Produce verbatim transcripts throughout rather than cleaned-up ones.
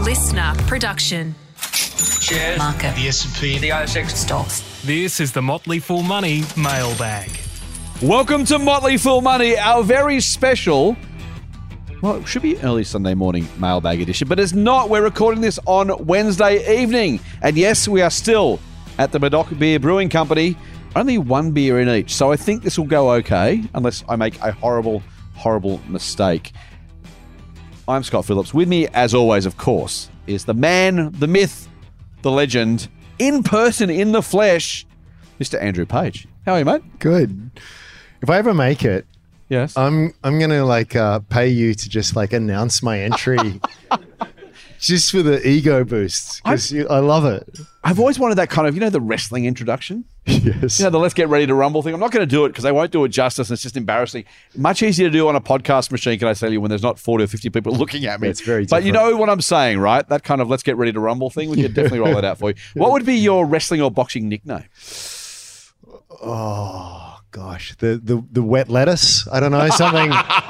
listener production. Shares, Market. the S and P, the A S X. Stocks. This is the Motley Fool Money mailbag. Welcome to Motley Fool Money, our very special, well, it should be early Sunday morning mailbag edition, but it's not. We're recording this on Wednesday evening. And yes, we are still at the Madoc Beer Brewing Company. Only one beer in each. So I think this will go okay, unless I make a horrible, horrible mistake. I'm Scott Phillips. With me, as always, of course, is the man, the myth, the legend, in person, in the flesh, Mister Andrew Page. How are you, mate? Good. If I ever make it, Yes. I'm I'm gonna like uh, pay you to just like announce my entry, just for the ego boost because I love it. I've always wanted that kind of, you know, the wrestling introduction. Yes. You know, the let's get ready to rumble thing. I'm not going to do it because they won't do it justice and it's just embarrassing. Much easier to do on a podcast machine, can I tell you, when there's not forty or fifty people looking at me. It's very But you different. know what I'm saying, right? That kind of let's get ready to rumble thing. We could definitely roll that out for you. What would be your wrestling or boxing nickname? Oh gosh, the the the wet lettuce. I don't know, something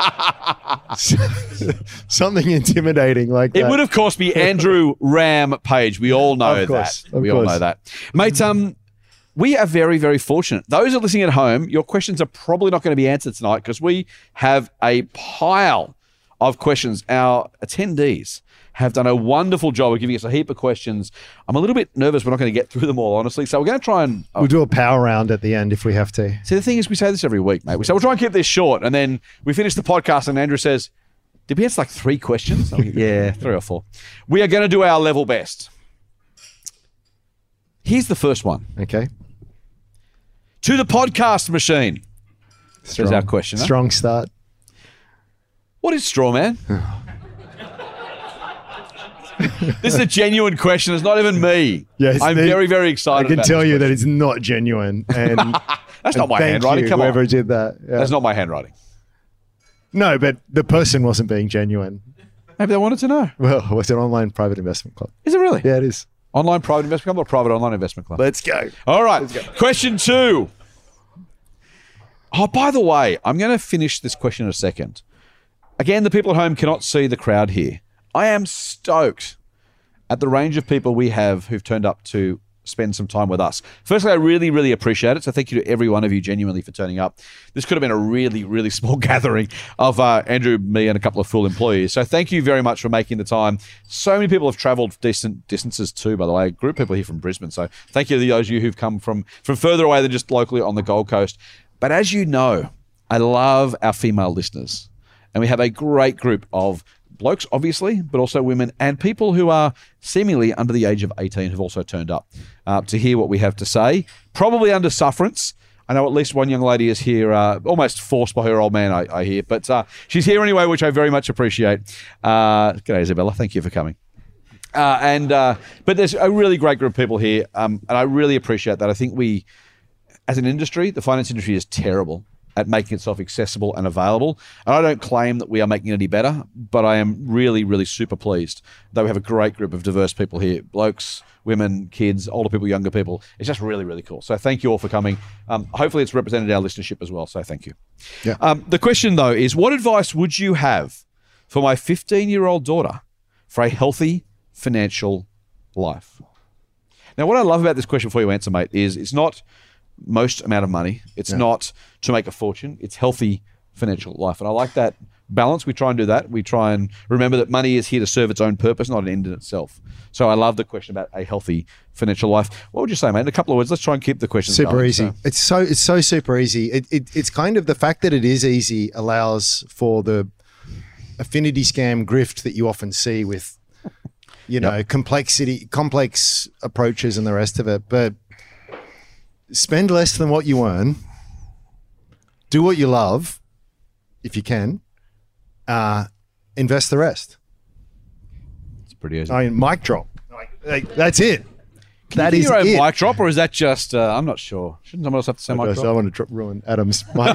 something intimidating like that. It would, of course, be Andrew Ram Page. We all know Of course, that. of We all course. know that. Mate, um, we are very, very fortunate. Those who are listening at home, your questions are probably not going to be answered tonight because we have a pile of questions. Our attendees have done a wonderful job of giving us a heap of questions. I'm a little bit nervous we're not going to get through them all, honestly. So we're going to try and... oh, We'll do a power round at the end if we have to. See, the thing is, we say this every week, mate. We say, we'll try and keep this short. And then we finish the podcast and Andrew says, did we answer like three questions? I'm like, yeah, three or four. We are going to do our level best. Here's the first one. Okay. To the podcast machine. Says our questioner. Strong start. What is straw, man? This is a genuine question. It's not even me. Yes, I'm they- very, very I excited can about tell this you that question. it's not genuine. And That's not and my thank handwriting. you, Come whoever on. did that. Yeah. That's not my handwriting. No, but the person wasn't being genuine. Maybe they wanted to know. Well, it's an online private investment club. Is it really? Yeah, it is. Online private investment club or private online investment club? Let's go. All right. Question two. Oh, by the way, I'm going to finish this question in a second. Again, the people at home cannot see the crowd here. I am stoked at the range of people we have who've turned up to spend some time with us. Firstly, I really, really appreciate it. So thank you to every one of you genuinely for turning up. This could have been a really, really small gathering of uh, Andrew, me, and a couple of full employees. So thank you very much for making the time. So many people have travelled decent distances too, by the way. A group of people here from Brisbane. So thank you to those of you who've come from, from further away than just locally on the Gold Coast. But as you know, I love our female listeners. And we have a great group of blokes, obviously, but also women and people who are seemingly under the age of eighteen who've also turned up uh, to hear what we have to say, probably under sufferance. I know at least one young lady is here, uh, almost forced by her old man, I, I hear. But uh, she's here anyway, which I very much appreciate. Uh, g'day, Isabella. Thank you for coming. Uh, and uh, But there's a really great group of people here, um, and I really appreciate that. I think we, as an industry, the finance industry is terrible at making itself accessible and available. And I don't claim that we are making it any better, but I am really, really super pleased that we have a great group of diverse people here. Blokes, women, kids, older people, younger people. It's just really, really cool. So thank you all for coming. Um, hopefully it's represented our listenership as well, so thank you. Yeah. Um, the question, though, is what advice would you have for my fifteen-year-old daughter for a healthy financial life? Now, what I love about this question before you answer, mate, is it's not most amount of money. It's Yeah. not to make a fortune. It's healthy financial life. And I like that balance. We try and do that. We try and remember that money is here to serve its own purpose, not an end in itself. So I love the question about a healthy financial life. What would you say, mate? In a couple of words, let's try and keep the questions Super going. easy. So- It's so it's so super easy. It, it it's kind of the fact that it is easy allows for the affinity scam grift that you often see with, you know, complexity, complex approaches and the rest of it. But spend less than what you earn. Do what you love, if you can. Uh, invest the rest. It's pretty easy. I mean, mic drop. Like, like, that's it. Can that you is do your own it. mic drop, or is that just, uh, I'm not sure. Shouldn't someone else have to say mic I drop? want to dro- ruin Adam's mic.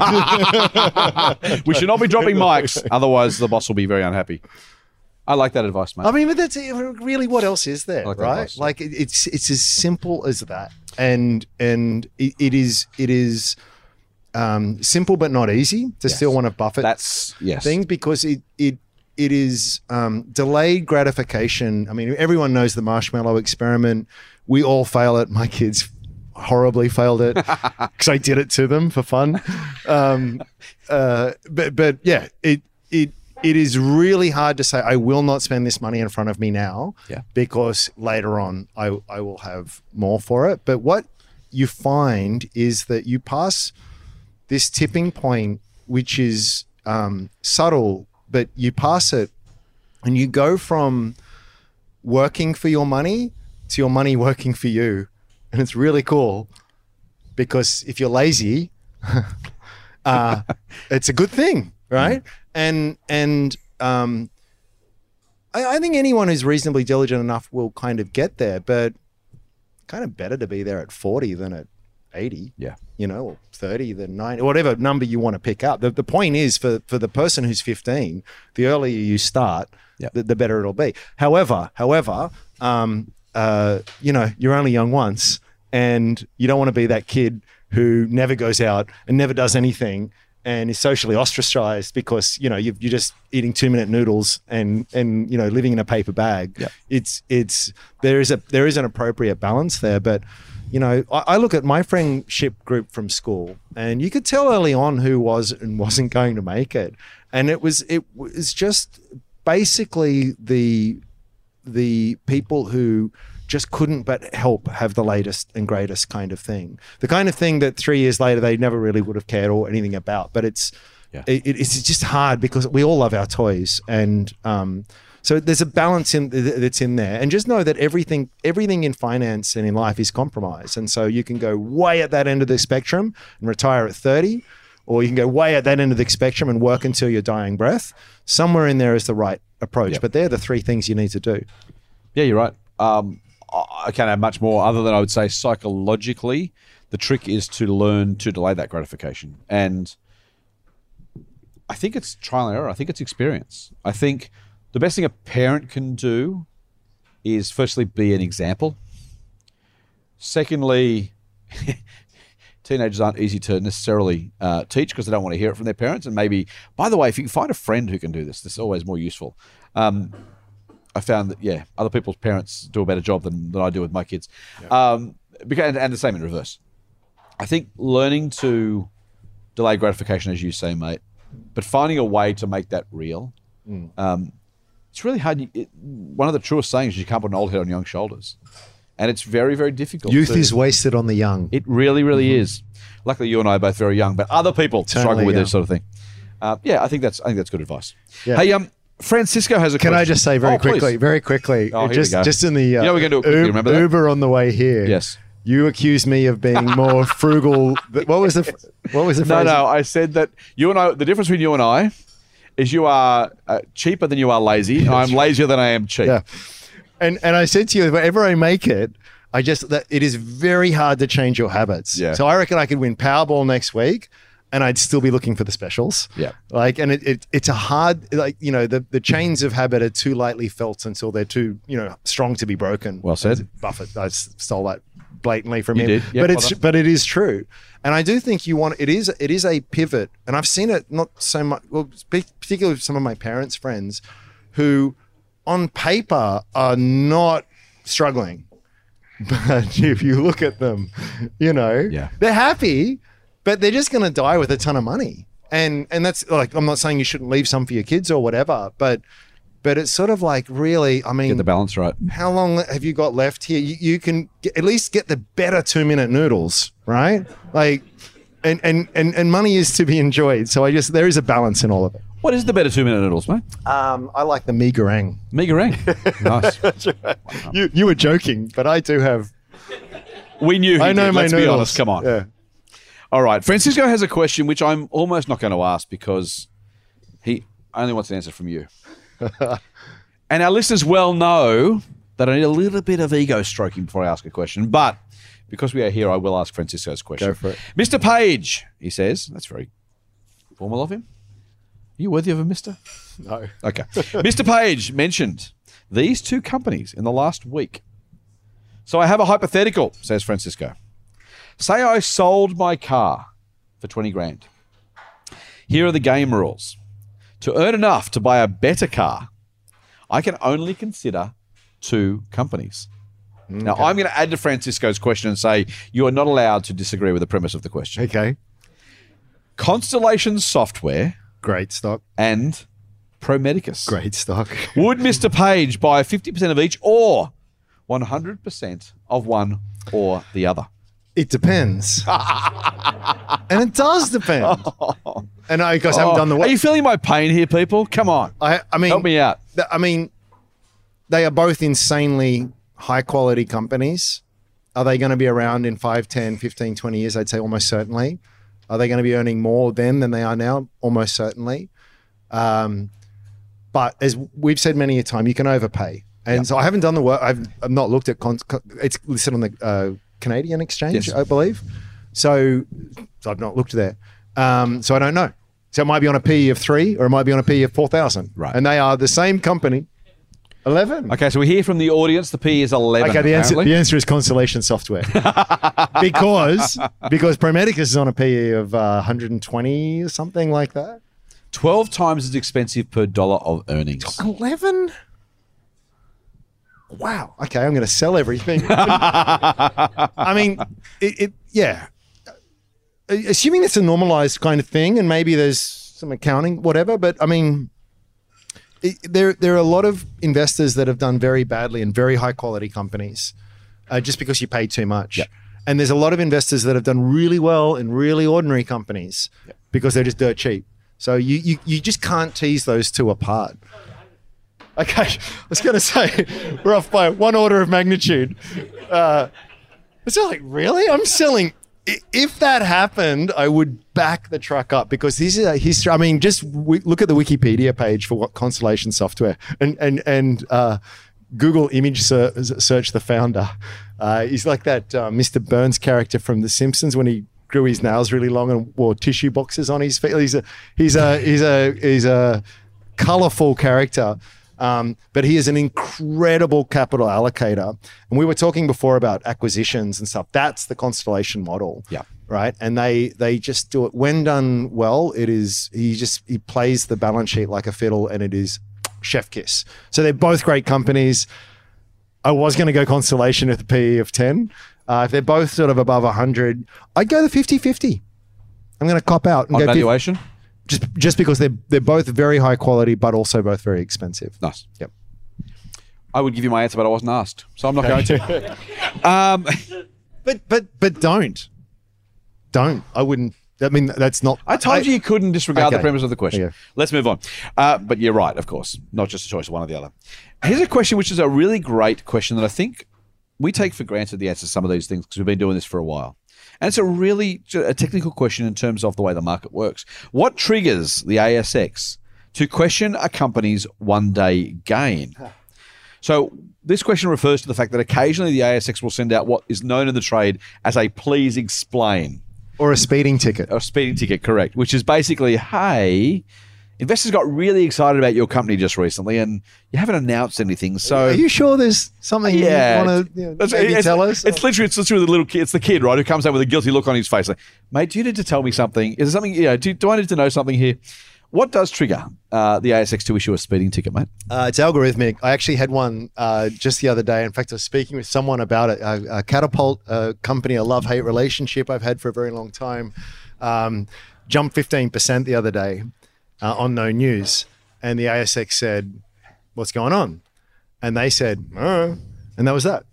We should not be dropping mics, otherwise the boss will be very unhappy. I like that advice, mate. I mean, but that's really what else is there, like that right? advice, yeah. Like it, it's it's as simple as that, and and it, it is it is um, simple but not easy to Yes. still want to buffet That's, yes. things because it it it is um, delayed gratification. I mean, everyone knows the marshmallow experiment. We all fail it. My kids horribly failed it because I did it to them for fun. Um, uh, but but yeah, it it it is really hard to say I will not spend this money in front of me now, Yeah. because later on I I will have more for it. But what you find is that you pass this tipping point, which is um, subtle, but you pass it and you go from working for your money to your money working for you. And it's really cool because if you're lazy, uh, it's a good thing, right? And and um, I, I think anyone who's reasonably diligent enough will kind of get there, but kind of better to be there at forty than at eighty. Yeah. You know, or thirty than ninety, whatever number you want to pick up. The, the point is for, for the person who's fifteen, the earlier you start, Yep. the, the better it'll be. However, however, um, uh, you know, you're only young once and you don't want to be that kid who never goes out and never does anything and is socially ostracized because, you know, you're, you're just eating two minute noodles and, and, you know, living in a paper bag. Yep. It's, it's, there is a, there is an appropriate balance there, but you know, I, I look at my friendship group from school and you could tell early on who was and wasn't going to make it. And it was, it was just basically the, the people who just couldn't but help have the latest and greatest kind of thing. The kind of thing that three years later, they never really would have cared or anything about, but it's, Yeah. it, it's just hard because we all love our toys. And, um, so there's a balance in that's in there, and just know that everything, everything in finance and in life is compromise. And so you can go way at that end of the spectrum and retire at thirty, or you can go way at that end of the spectrum and work until your dying breath. Somewhere in there is the right approach, Yep. but they're the three things you need to do. Yeah, you're right. Um, I I can't add much more other than I would say psychologically, the trick is to learn to delay that gratification. And I think it's trial and error. I think it's experience. I think the best thing a parent can do is firstly be an example. Secondly, teenagers aren't easy to necessarily uh, teach because they don't want to hear it from their parents. And maybe, by the way, if you can find a friend who can do this, this is always more useful. Um, I found that, yeah, other people's parents do a better job than, than I do with my kids. Yeah. Um, because, and, and the same in reverse. I think learning to delay gratification, as you say, mate, but finding a way to make that real. Mm. Um, it's really hard. It, one of the truest sayings is you can't put an old head on young shoulders. And it's very, very difficult. Youth to, is wasted on the young. It really, really mm-hmm. is. Luckily, you and I are both very young, but other people Eternally struggle with young. this sort of thing. Uh, yeah, I think that's I think that's good advice. Yeah. Hey, um, Francisco has a Can question. I just say very Oh, please. quickly, very quickly, Oh, here just we go. just in the uh, You know we're gonna do it quickly, Uber, remember that? Uber on the way here. Yes. You accused me of being more frugal. What was the what was the No, phrase? no, I said that you and I, the difference between you and I is you are uh, cheaper than you are lazy. I'm lazier than I am cheap. Yeah. And and I said to you, whenever I make it, I just that it is very hard to change your habits. Yeah. So I reckon I could win Powerball next week, and I'd still be looking for the specials. Yeah. Like, and it, it it's a hard, like, you know, the, the chains of habit are too lightly felt until they're too, you know, strong to be broken. Well said. Buffett, I s- stole that blatantly from You him. did. Yeah, but well it's done. but it is true. And I do think you want, it is it is a pivot. And I've seen it not so much, well, spe- particularly with some of my parents' friends who on paper are not struggling. But if you look at them, you know, Yeah. they're happy, but they're just going to die with a ton of money. And and that's like, I'm not saying you shouldn't leave some for your kids or whatever, but but it's sort of like, really, I mean, Get the balance right. how long have you got left here? You, you can get, at least get the better two minute noodles, right? Like, and, and, and, and money is to be enjoyed. So I just, there is a balance in all of it. What is the better two minute noodles, mate? Um, I like the mee goreng. Mee goreng. Nice. You, you were joking, but I do have, We knew he I know did. my Let's noodles. be honest. Come on. Yeah. All right. Francisco has a question which I'm almost not going to ask because he only wants an answer from you. And our listeners well know that I need a little bit of ego stroking before I ask a question. But because we are here, I will ask Francisco's question. Go for it. Mister Page, he says. That's very formal of him. Are you worthy of a mister? No. Okay. Mister Page mentioned these two companies in the last week. So I have a hypothetical, says Francisco. Say I sold my car for twenty grand. Here are the game rules. To earn enough to buy a better car, I can only consider two companies. Now, I'm going to add to Francisco's question and say you are not allowed to disagree with the premise of the question. Okay. Constellation Software Great stock. and Pro Medicus. Great stock. Would Mister Page buy fifty percent of each or one hundred percent of one or the other? It depends. And it does depend. And I guess I haven't done the Are work. you feeling my pain here, people? Come on. I, I mean, Help me out. th- I mean, they are both insanely high quality companies. Are they going to be around in five, ten, fifteen, twenty years? I'd say almost certainly. Are they going to be earning more then than they are now? Almost certainly. Um, but as we've said many a time, you can overpay. And Yep. so I haven't done the work. I've, I've not looked at con- con- it's listed on the uh, Canadian exchange, Yes. I believe. So, so I've not looked there. Um, so I don't know. So it might be on a P E of three or it might be on a P E of four thousand. Right. And they are the same company. eleven. Okay, so we hear from the audience the P is eleven. Okay, the answer, apparently. the answer is Constellation Software. because because Pro Medicus is on a P E of uh, one hundred twenty or something like that. twelve times as expensive per dollar of earnings. eleven? Wow. Okay, I'm going to sell everything. I mean, it, it yeah. Assuming it's a normalized kind of thing and maybe there's some accounting, whatever, but I mean, it, there there are a lot of investors that have done very badly in very high quality companies uh, just because you pay too much. Yep. And there's a lot of investors that have done really well in really ordinary companies Yep. because they're just dirt cheap. So you, you you just can't tease those two apart. Okay, I was going to say we're off by one order of magnitude. Uh, it's like, really? I'm selling. i- If that happened, I would back the truck up because this is a history. I mean, just w- look at the Wikipedia page for what Constellation Software and and and uh, Google image ser- search the founder. Uh, he's like that uh, Mister Burns character from The Simpsons when he grew his nails really long and wore tissue boxes on his feet. He's a he's a he's a he's a colorful character. Um, but he is an incredible capital allocator. And we were talking before about acquisitions and stuff. That's the Constellation model. Yeah. Right. And they they just do it when done well. It is he just he plays the balance sheet like a fiddle and it is chef kiss. So they're both great companies. I was going to go Constellation with a P E of ten. Uh, if they're both sort of above one hundred, I'd go the fifty-fifty. I'm going to cop out and On go fifty valuation? just just because they're they're both very high quality, but also both very expensive. Nice. Yep. I would give you my answer, but I wasn't asked. So I'm not going to. Um, But but but don't, don't. I wouldn't. I mean, that's not. I told you you couldn't disregard the Okay. premise of the question. Okay. Let's move on. Uh, but you're right, of course. Not just a choice of one or the other. Here's a question which is a really great question that I think we take for granted the answer to some of these things because we've been doing this for a while. And it's a really a technical question in terms of the way the market works. What triggers the A S X to question a company's one-day gain? So this question refers to the fact that occasionally the A S X will send out what is known in the trade as a please explain. or a speeding ticket. A speeding ticket, correct, which is basically, hey, investors got really excited about your company just recently and you haven't announced anything. So Are you sure there's something yeah, you want to you know, That's- maybe it's, tell us? It's literally it's literally the little kid. It's the kid, right, who comes out with a guilty look on his face, like, mate, do you need to tell me something? Is there something? You know, do, do I need to know something here? What does trigger uh, the A S X to issue a speeding ticket, mate? Uh, it's algorithmic. I actually had one uh, just the other day. In fact, I was speaking with someone about it. A, a Catapult uh, company, a love-hate relationship I've had for a very long time, um, jumped fifteen percent the other day uh, on no news. And the A S X said, what's going on? And they said, oh. And that was that.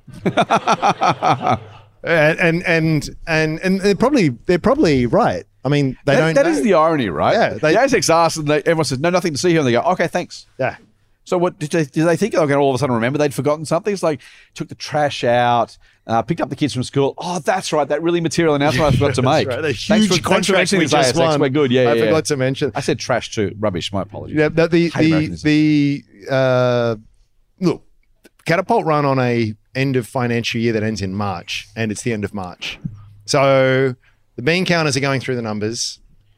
and, and, and, and, and they're probably, they're probably right. I mean, they That, don't that know. is the irony, right? Yeah, they- the A S X asks and they, everyone says, no, nothing to see here. And they go, okay, thanks. Yeah. So what did they, did they think they were going to all of a sudden remember they'd forgotten something? It's like took the trash out, uh, picked up the kids from school. Oh, that's right, that really material announcement I forgot to make. That's right. The Thanks huge for, thanks for contract mentioning we this, A S just X. won. We're good. Yeah, I yeah, forgot yeah. to mention. I said trash too. Rubbish. My apologies. Yeah, the the Hate the, Americanism. the uh, look, Catapult run on a end of financial year that ends in March, and it's the end of March. So the bean counters are going through the numbers.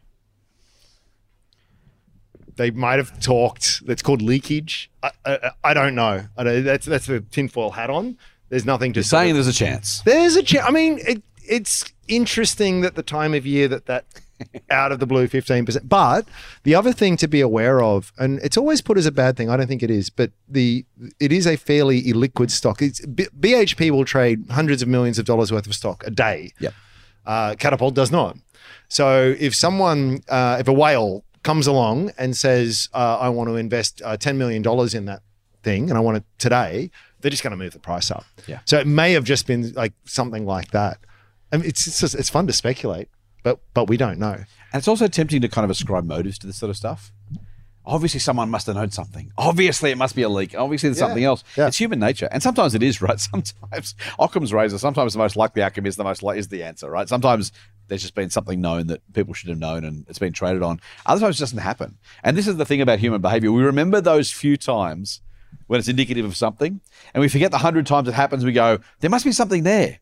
They might have talked. That's called leakage. I, I, I don't know. I don't, that's that's a tinfoil hat on. There's nothing to You're saying there's a chance. There's a chance. I mean, it, it's interesting that the time of year that that out of the blue fifteen percent. But the other thing to be aware of, and it's always put as a bad thing, I don't think it is, but the it is a fairly illiquid stock. It's, B- BHP will trade hundreds of millions of dollars worth of stock a day. Yep. Uh, Catapult does not. So if someone, uh, if a whale comes along and says, uh, I want to invest uh, ten million dollars in that thing and I want it today, they're just going to move the price up. Yeah. So it may have just been like something like that. I mean, it's it's, just, it's fun to speculate, but but we don't know. And it's also tempting to kind of ascribe motives to this sort of stuff. Obviously, someone must have known something. Obviously, it must be a leak. Obviously, there's Yeah. something else. Yeah. It's human nature. And sometimes it is, right? Sometimes Occam's razor, sometimes the most likely outcome is the most li- is the answer, right? Sometimes there's just been something known that people should have known and it's been traded on. Other times it doesn't happen. And this is the thing about human behavior. We remember those few times when it's indicative of something, and we forget the hundred times it happens. We go, there must be something there.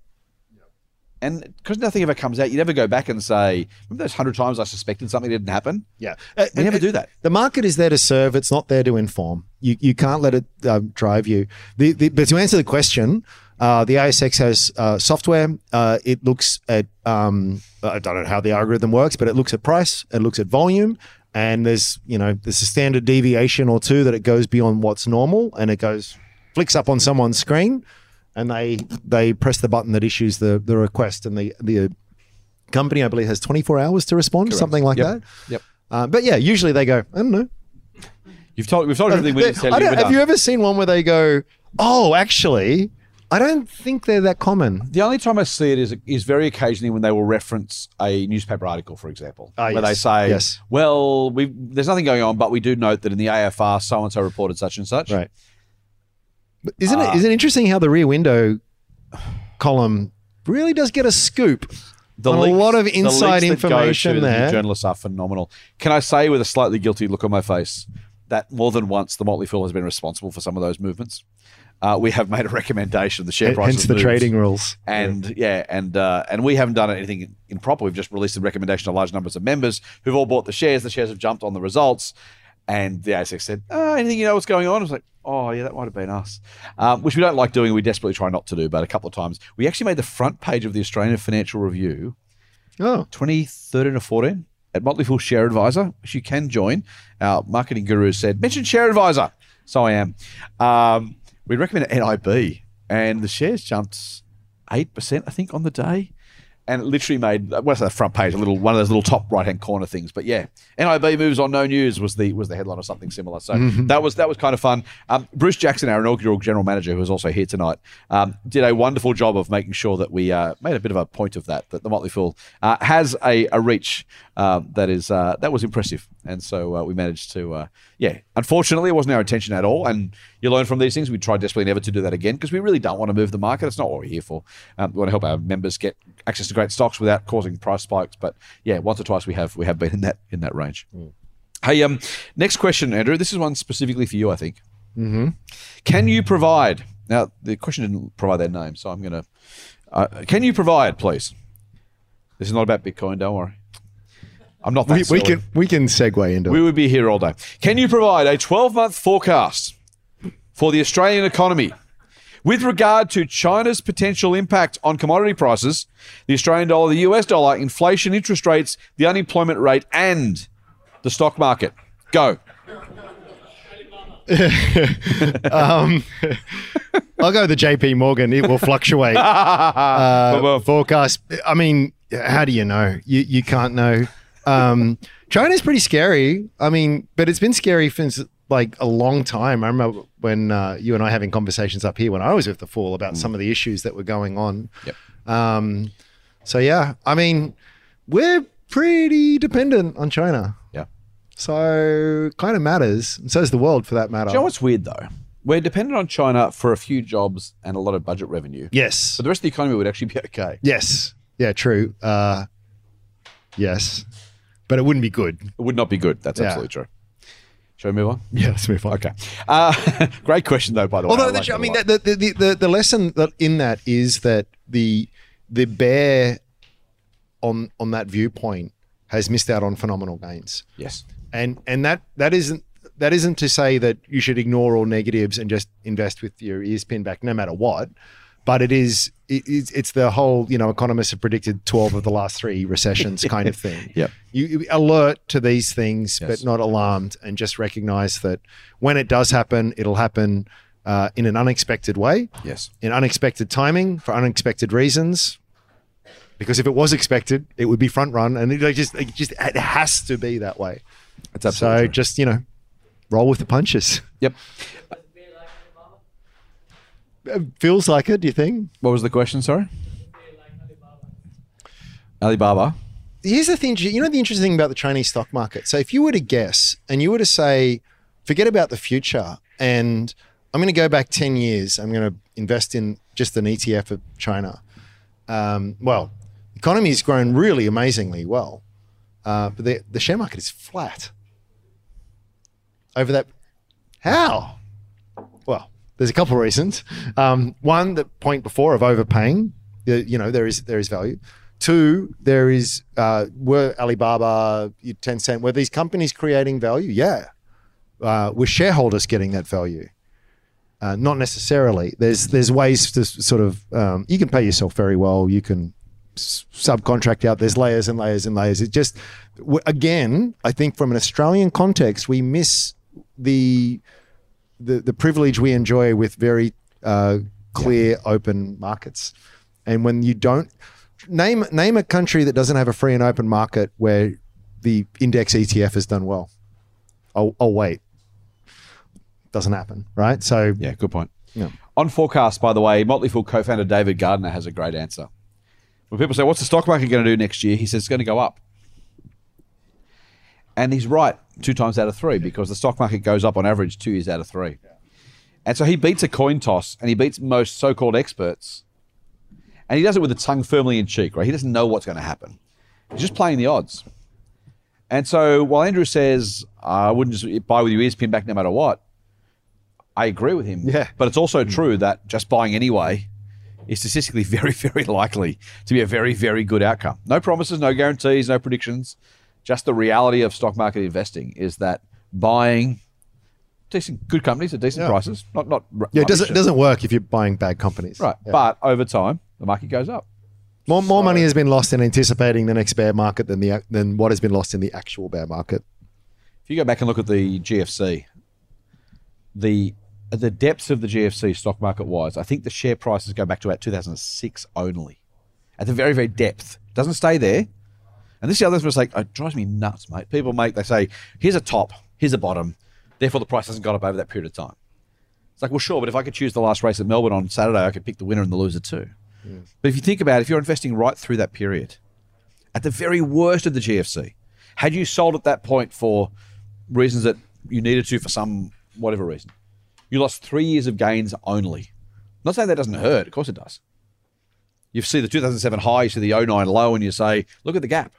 And because nothing ever comes out, you never go back and say, remember those hundred times I suspected something didn't happen? Yeah. Uh, We never uh, do that. The market is there to serve. It's not there to inform. You you can't let it uh, drive you. The, the, but to answer the question, uh, the A S X has uh, software. Uh, it looks at, um, I don't know how the algorithm works, but it looks at price, it looks at volume, and there's, you know, there's a standard deviation or two that it goes beyond what's normal, and it goes, flicks up on someone's screen, and they they press the button that issues the, the request, and the the company, I believe, has twenty-four hours to respond, Correct. something like Yep. that. Yep. Uh, but yeah, usually they go, I don't know. You've told, we've told you everything we need to tell I you. don't- We're have done. you ever seen one where they go, oh, actually, I don't think they're that common. The only time I see it is is very occasionally when they will reference a newspaper article, for example, Ah, where they yes. say, Yes. well, we there's nothing going on, but we do note that in the A F R, so-and-so reported such and such. Right. But isn't Uh, it isn't it interesting how the Rear Window column really does get a scoop The on leaks- a lot of the inside leaks that go information to the there? journalists are phenomenal. Can I say with a slightly guilty look on my face that more than once the Motley Fool has been responsible for some of those movements? Uh, we have made a recommendation. The share price Hence has the moved. trading rules. And yeah, and uh, and we haven't done anything improper. We've just released a recommendation to large numbers of members who've all bought the shares. The shares have jumped on the results, and the A S X said, "Oh, anything you know what's going on?" I was like, "Oh, yeah, that might have been us," um, which we don't like doing. We desperately try not to do, but a couple of times we actually made the front page of the Australian Financial Review, Oh, twenty thirteen or fourteen, at Motley Fool Share Advisor, which you can join. Our marketing guru said, "Mention Share Advisor," so I am. Um, we recommend N I B, and the shares jumped eight percent, I think, on the day. And it literally made, what's that front page, a little one of those little top right hand corner things. But yeah, N I B moves on no news was the was the headline or something similar. So that was that was kind of fun. Um, Bruce Jackson, our inaugural general manager, who was also here tonight, um, did a wonderful job of making sure that we uh, made a bit of a point of that. That the Motley Fool uh, has a, a reach uh, that is uh, that was impressive, and so uh, we managed to. Uh, yeah, unfortunately, it wasn't our intention at all. And you learn from these things. We try desperately never to do that again because we really don't want to move the market. It's not what we're here for. Um, we want to help our members get access to great stocks without causing price spikes. But yeah, once or twice we have we have been in that in that range. Mm. Hey, um, next question, Andrew. This is one specifically for you, I think. Mm-hmm. Can you provide? Now, the question didn't provide their name, so I'm going to. Uh, can you provide, please? This is not about Bitcoin. Don't worry. I'm not that we, we silly. can we can segue into We it. would be here all day. Can you provide a twelve-month forecast for the Australian economy with regard to China's potential impact on commodity prices, the Australian dollar, the U S dollar, inflation, interest rates, the unemployment rate, and the stock market? Go. Um, I'll go with the J P Morgan. It will fluctuate. uh, forecast. I mean, how do you know? You you can't know. Um, China's pretty scary. I mean, but it's been scary since like a long time. I remember when uh, you and I having conversations up here when I was with the Fool about mm. some of the issues that were going on. Yep. Um, so yeah, I mean, we're pretty dependent on China. Yeah. So kind of matters. And so is the world for that matter. Do you know what's weird though? We're dependent on China for a few jobs and a lot of budget revenue. Yes. But the rest of the economy would actually be okay. Yes. Yeah, true. Uh, yes. But it wouldn't be good. It would not be good. That's Yeah. absolutely true. Shall we move on? Yeah, let's move on. Okay. Uh, great question, though, by the way. Although, I, like the, I it a mean, lot. the, the, the, the, the lesson that in that is that the the bear on on that viewpoint has missed out on phenomenal gains. Yes. And and that that isn't that isn't to say that you should ignore all negatives and just invest with your ears pinned back no matter what. but it is it, it's, it's the whole, you know, economists have predicted twelve of the last three recessions kind of thing. Yep. You, you alert to these things, Yes. but not alarmed, and just recognize that when it does happen, it'll happen uh, in an unexpected way, Yes. in unexpected timing, for unexpected reasons. Because if it was expected, it would be front run, and it just it just it has to be that way. That's absolutely So true. just, you know, roll with the punches. Yep. It feels like it, do you think? What was the question, sorry? Alibaba. Here's the thing, you know the interesting thing about the Chinese stock market? So if you were to guess and you were to say, forget about the future, and I'm going to go back ten years, I'm going to invest in just an E T F of China. Um, well, the economy has grown really amazingly well, uh, but the, the share market is flat. Over that, how? Well, there's a couple of reasons. Um, one, the point before of overpaying, uh, you know, there is there is value. Two, there is, uh, were Alibaba, Tencent, were these companies creating value? Yeah. Uh, were shareholders getting that value? Uh, not necessarily. There's there's ways to sort of, um, you can pay yourself very well. You can s- subcontract out. There's layers and layers and layers. It just, w- again, I think from an Australian context, we miss the the, the privilege we enjoy with very uh, clear, open markets. And when you don't, name name a country that doesn't have a free and open market where the index E T F has done well. Oh, oh wait. Doesn't happen, right? So Yeah, good point. Yeah. On forecast, by the way, Motley Fool co-founder David Gardner has a great answer. When people say, what's the stock market going to do next year? He says it's going to go up. And he's right two times out of three, because the stock market goes up on average two years out of three. And so he beats a coin toss, and he beats most so-called experts. And he does it with a tongue firmly in cheek, right? He doesn't know what's going to happen. He's just playing the odds. And so while Andrew says, I wouldn't just buy with your ears pinned back no matter what, I agree with him. Yeah. But it's also true that just buying anyway is statistically very, very likely to be a very, very good outcome. No promises, no guarantees, no predictions. Just the reality of stock market investing is that buying decent, good companies at decent Yeah. prices, not not yeah, it doesn't rubbish. it doesn't work if you're buying bad companies. right. Yeah. But over time, the market goes up. More more money has been lost in anticipating the next bear market than the than what has been lost in the actual bear market. If you go back and look at the G F C, the at the depths of the G F C stock market wise, I think the share prices go back to about two thousand six only. At the very, very depth. Doesn't stay there. And this is the other thing that's like, it drives me nuts, mate. People make, they say, here's a top, here's a bottom, therefore the price hasn't gone up over that period of time. It's like, well, sure, but if I could choose the last race at Melbourne on Saturday, I could pick the winner and the loser too. Yeah. But if you think about it, if you're investing right through that period, at the very worst of the G F C, had you sold at that point for reasons that you needed to for some whatever reason, you lost three years of gains only. I'm not saying that doesn't hurt. Of course it does. You see the two thousand seven high, you see the oh nine low, and you say, look at the gap.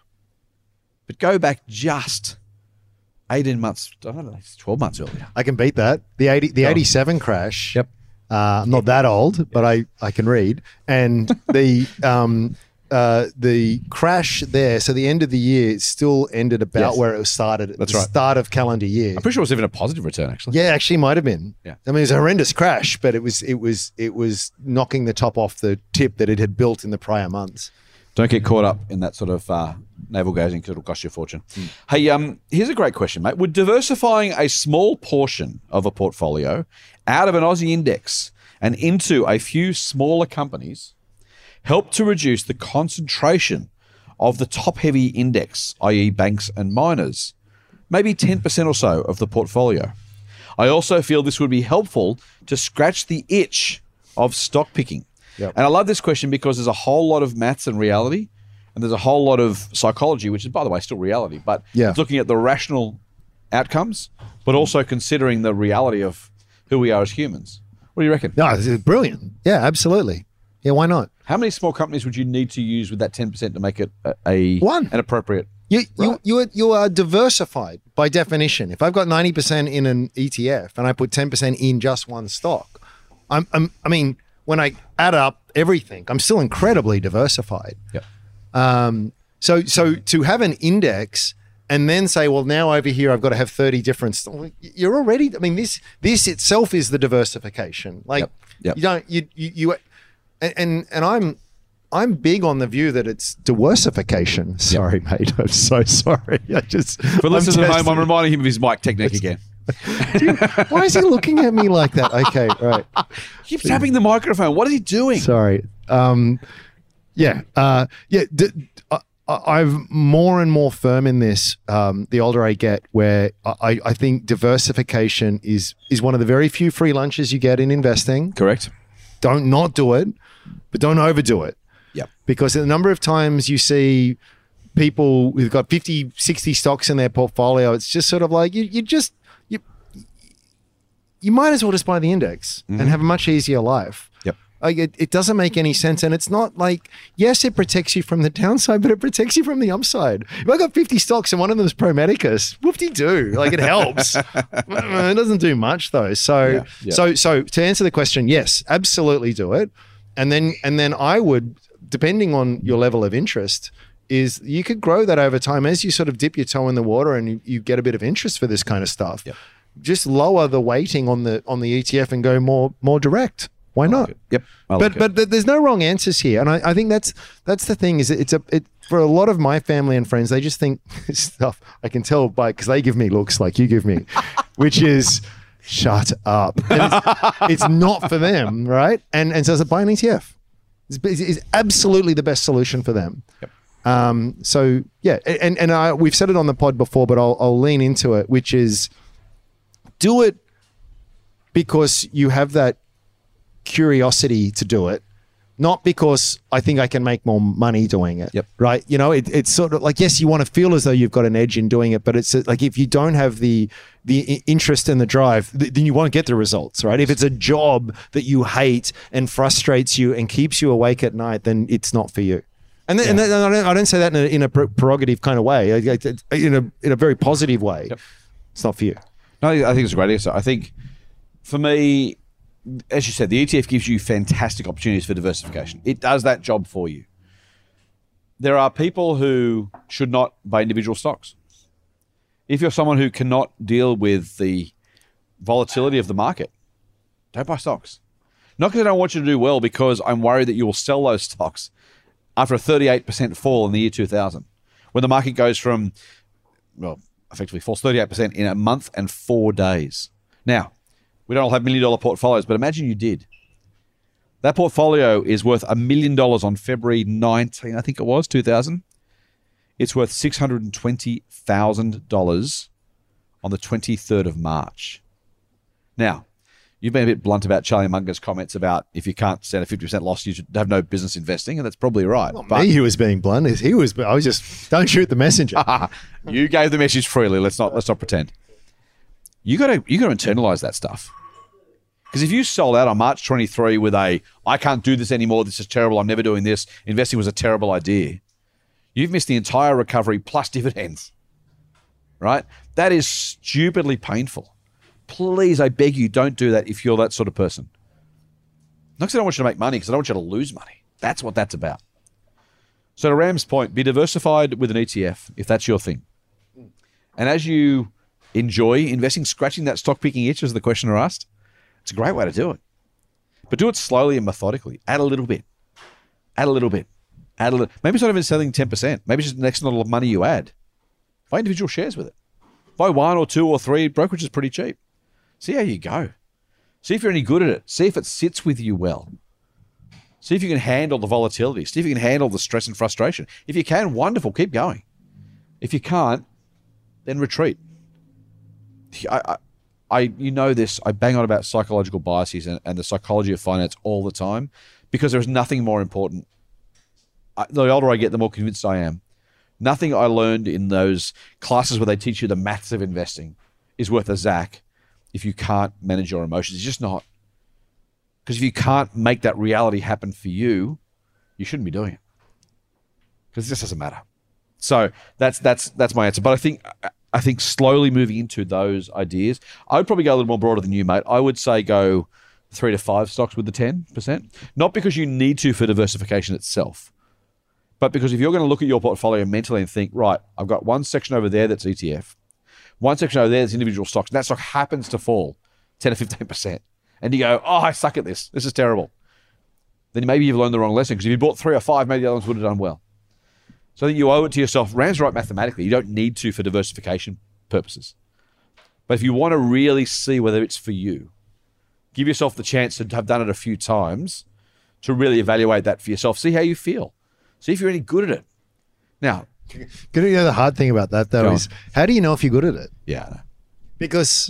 But go back just eighteen months, I don't know, it's twelve months earlier. I can beat that. The eighty the Go on. eighty-seven crash. Yep. Uh, I'm not that old, but I, I can read. And the um uh the crash there, so the end of the year it still ended about Yes. where it started at That's the right. start of calendar year. I'm pretty sure it was even a positive return, actually. Yeah, actually might have been. Yeah. I mean, it was a horrendous crash, but it was it was it was knocking the top off the tip that it had built in the prior months. Don't get caught up in that sort of uh, navel gazing because it'll cost you a fortune. Hey, um, here's a great question, mate. Would diversifying a small portion of a portfolio out of an Aussie index and into a few smaller companies help to reduce the concentration of the top-heavy index, that is banks and miners? Maybe ten percent or so of the portfolio. I also feel this would be helpful to scratch the itch of stock picking. Yep. And I love this question because there's a whole lot of maths and reality, and there's a whole lot of psychology, which is, by the way, still reality, but Yeah. it's looking at the rational outcomes, but also considering the reality of who we are as humans. What do you reckon? No, this is brilliant. Yeah, absolutely. Yeah, why not? How many small companies would you need to use with that ten percent to make it a, a One. an appropriate? You you Right. you are, you are diversified by definition. If I've got ninety percent in an E T F and I put ten percent in just one stock, I'm, I'm I mean, when I add up everything, I'm still incredibly diversified. Yep. Um, so so to have an index and then say, well, now over here I've got to have thirty different. St- you're already. I mean, this this itself is the diversification. Like Yep. Yep. you don't you you. you and and, and I'm I'm big on the view that it's diversification. Sorry, mate. I'm so sorry. I just For listeners I'm at home, testing- I'm reminding him of his mic technique again. Why is he looking at me like that? Okay, right. Keep tapping the microphone. What is he doing? Sorry. Um, yeah, uh, yeah. D- I, I'm more and more firm in this. Um, the older I get, where I, I think diversification is is one of the very few free lunches you get in investing. Correct. Don't not do it, but don't overdo it. Yep. Because the number of times you see people who've got fifty, sixty stocks in their portfolio, it's just sort of like you, you just you you might as well just buy the index Mm-hmm. and have a much easier life. Yep. Like it, it doesn't make any sense, and it's not like, yes, it protects you from the downside, but it protects you from the upside. If I got fifty stocks and one of them is Pro Medicus, whoop-de-doo, like it helps. It doesn't do much though. So, Yeah, yeah. so, so to answer the question, yes, absolutely do it, and then and then I would, depending on your level of interest, is you could grow that over time as you sort of dip your toe in the water and you, you get a bit of interest for this kind of stuff. Yep. Just lower the weighting on the on the E T F and go more more direct. Why not? Yep. I like But it. but th- there's no wrong answers here, and I, I think that's that's the thing. Is it, it's a it for a lot of my family and friends, they just think stuff. I can tell by because they give me looks like you give me, which is shut up. And It's, it's not for them, right? And and so it's buy an E T F. It's, it's absolutely the best solution for them. Yep. Um. So yeah, and and I, we've said it on the pod before, but I'll I'll lean into it, which is do it because you have that curiosity to do it, not because I think I can make more money doing it. Yep. Right. You know, it, it's sort of like, yes, you want to feel as though you've got an edge in doing it, but it's like if you don't have the the i- interest and the drive, th- then you won't get the results. Right. If it's a job that you hate and frustrates you and keeps you awake at night, then it's not for you. And, then, and then, I, don't, I don't say that in a, in a pre- prerogative kind of way, I- I- in a in a very positive way. Yep. It's not for you. No, I think it's a great answer. I think for me, as you said, the E T F gives you fantastic opportunities for diversification. It does that job for you. There are people who should not buy individual stocks. If you're someone who cannot deal with the volatility of the market, don't buy stocks. Not because I don't want you to do well, because I'm worried that you will sell those stocks after a thirty-eight percent fall in the year two thousand, when the market goes from, well, effectively falls thirty-eight percent in a month and four days. Now, we don't all have million dollar portfolios, but imagine you did. That portfolio is worth a million dollars on February nineteenth, I think it was, two thousand. It's worth six hundred twenty thousand dollars on the twenty-third of March. Now, you've been a bit blunt about Charlie Munger's comments about if you can't stand a fifty percent loss, you should have no business investing, and that's probably right. Not me, he was being blunt. He was. I was just don't shoot the messenger. You gave the message freely. Let's not let's not pretend. You got to you got to internalize that stuff. Because if you sold out on March twenty-third with a I can't do this anymore, this is terrible, I'm never doing this, investing was a terrible idea, you've missed the entire recovery plus dividends. Right? That is stupidly painful. Please, I beg you, don't do that if you're that sort of person. Not because I don't want you to make money, because I don't want you to lose money. That's what that's about. So to Ram's point, be diversified with an E T F if that's your thing. And as you enjoy investing, scratching that stock picking itch, as the questioner asked, it's a great way to do it. But do it slowly and methodically. Add a little bit. Add a little bit. Add a little. Maybe it's not even selling ten percent. Maybe it's just the next lot of money you add. Buy individual shares with it. Buy one or two or three. Brokerage is pretty cheap. See how you go. See if you're any good at it. See if it sits with you well. See if you can handle the volatility. See if you can handle the stress and frustration. If you can, wonderful, keep going. If you can't, then retreat. I, I, I you know this, I bang on about psychological biases and, and the psychology of finance all the time because there's nothing more important. I, the older I get, the more convinced I am. Nothing I learned in those classes where they teach you the maths of investing is worth a Zach if you can't manage your emotions. It's just not. Because if you can't make that reality happen for you, you shouldn't be doing it. Because it just doesn't matter. So that's that's that's my answer. But I think I think slowly moving into those ideas, I would probably go a little more broader than you, mate. I would say go three to five stocks with the ten percent. Not because you need to for diversification itself, but because if you're going to look at your portfolio mentally and think, right, I've got one section over there that's E T F, one section over there that's individual stocks, and that stock happens to fall ten or fifteen percent. And you go, oh, I suck at this. This is terrible. then maybe you've learned the wrong lesson. Because if you bought three or five, maybe the other ones would have done well. So I think you owe it to yourself. Ram's right mathematically. You don't need to for diversification purposes. But if you want to really see whether it's for you, give yourself the chance to have done it a few times to really evaluate that for yourself. See how you feel. See if you're any good at it. Now, You know, the hard thing about that, though, Go is on. how do you know if you're good at it? yeah, I know. Because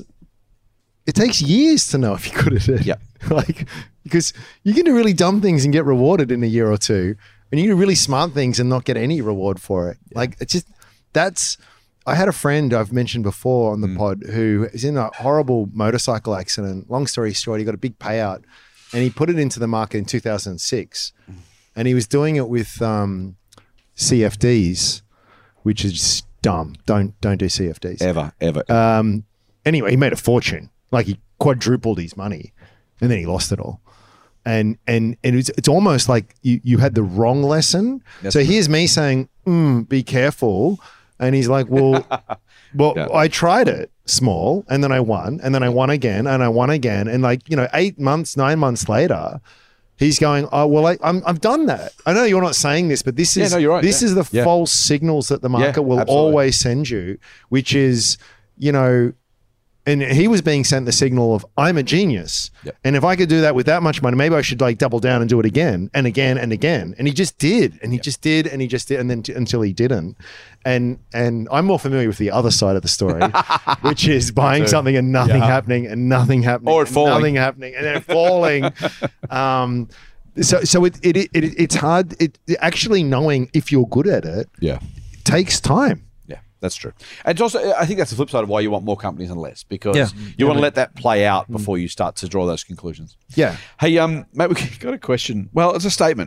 it takes years to know if you're good at it. Yeah. Like, because you can do really dumb things and get rewarded in a year or two, and you can do really smart things and not get any reward for it. Yeah. Like, it's just, that's, I had a friend I've mentioned before on the mm. pod who is in a horrible motorcycle accident. Long story short, he got a big payout and he put it into the market in two thousand six. Mm. And he was doing it with um, C F Ds, which is dumb. Don't don't do C F Ds. Ever, ever. Um, anyway, he made a fortune. Like, he quadrupled his money and then he lost it all. And and and it's, it's almost like you, you had the wrong lesson. That's so right. Here's me saying, mm, be careful. And he's like, well, well, yeah. I tried it small and then I won and then I won again and I won again. And like, you know, eight months, nine months later, he's going, oh, well, I, I'm, I've done that. I know you're not saying this, but this is, yeah, no, you're right. this yeah. is the yeah. false signals that the market yeah, will absolutely. always send you, which is, you know, and he was being sent the signal of, I'm a genius. Yep. And if I could do that with that much money, maybe I should like double down and do it again and again and again. And he just did. And he yep. just did. And he just did. And then t- until he didn't. And and I'm more familiar with the other side of the story, which is buying something and nothing yeah. happening and nothing happening. Or it falling. Nothing happening. And then falling. um, so so it, it, it, it it's hard. It, actually knowing if you're good at it, yeah. it takes time. That's true. And it's also, I think that's the flip side of why you want more companies and less, because yeah. you yeah, want to but, let that play out before you start to draw those conclusions. Yeah. Hey, um, mate, we got a question. Well, it's a statement.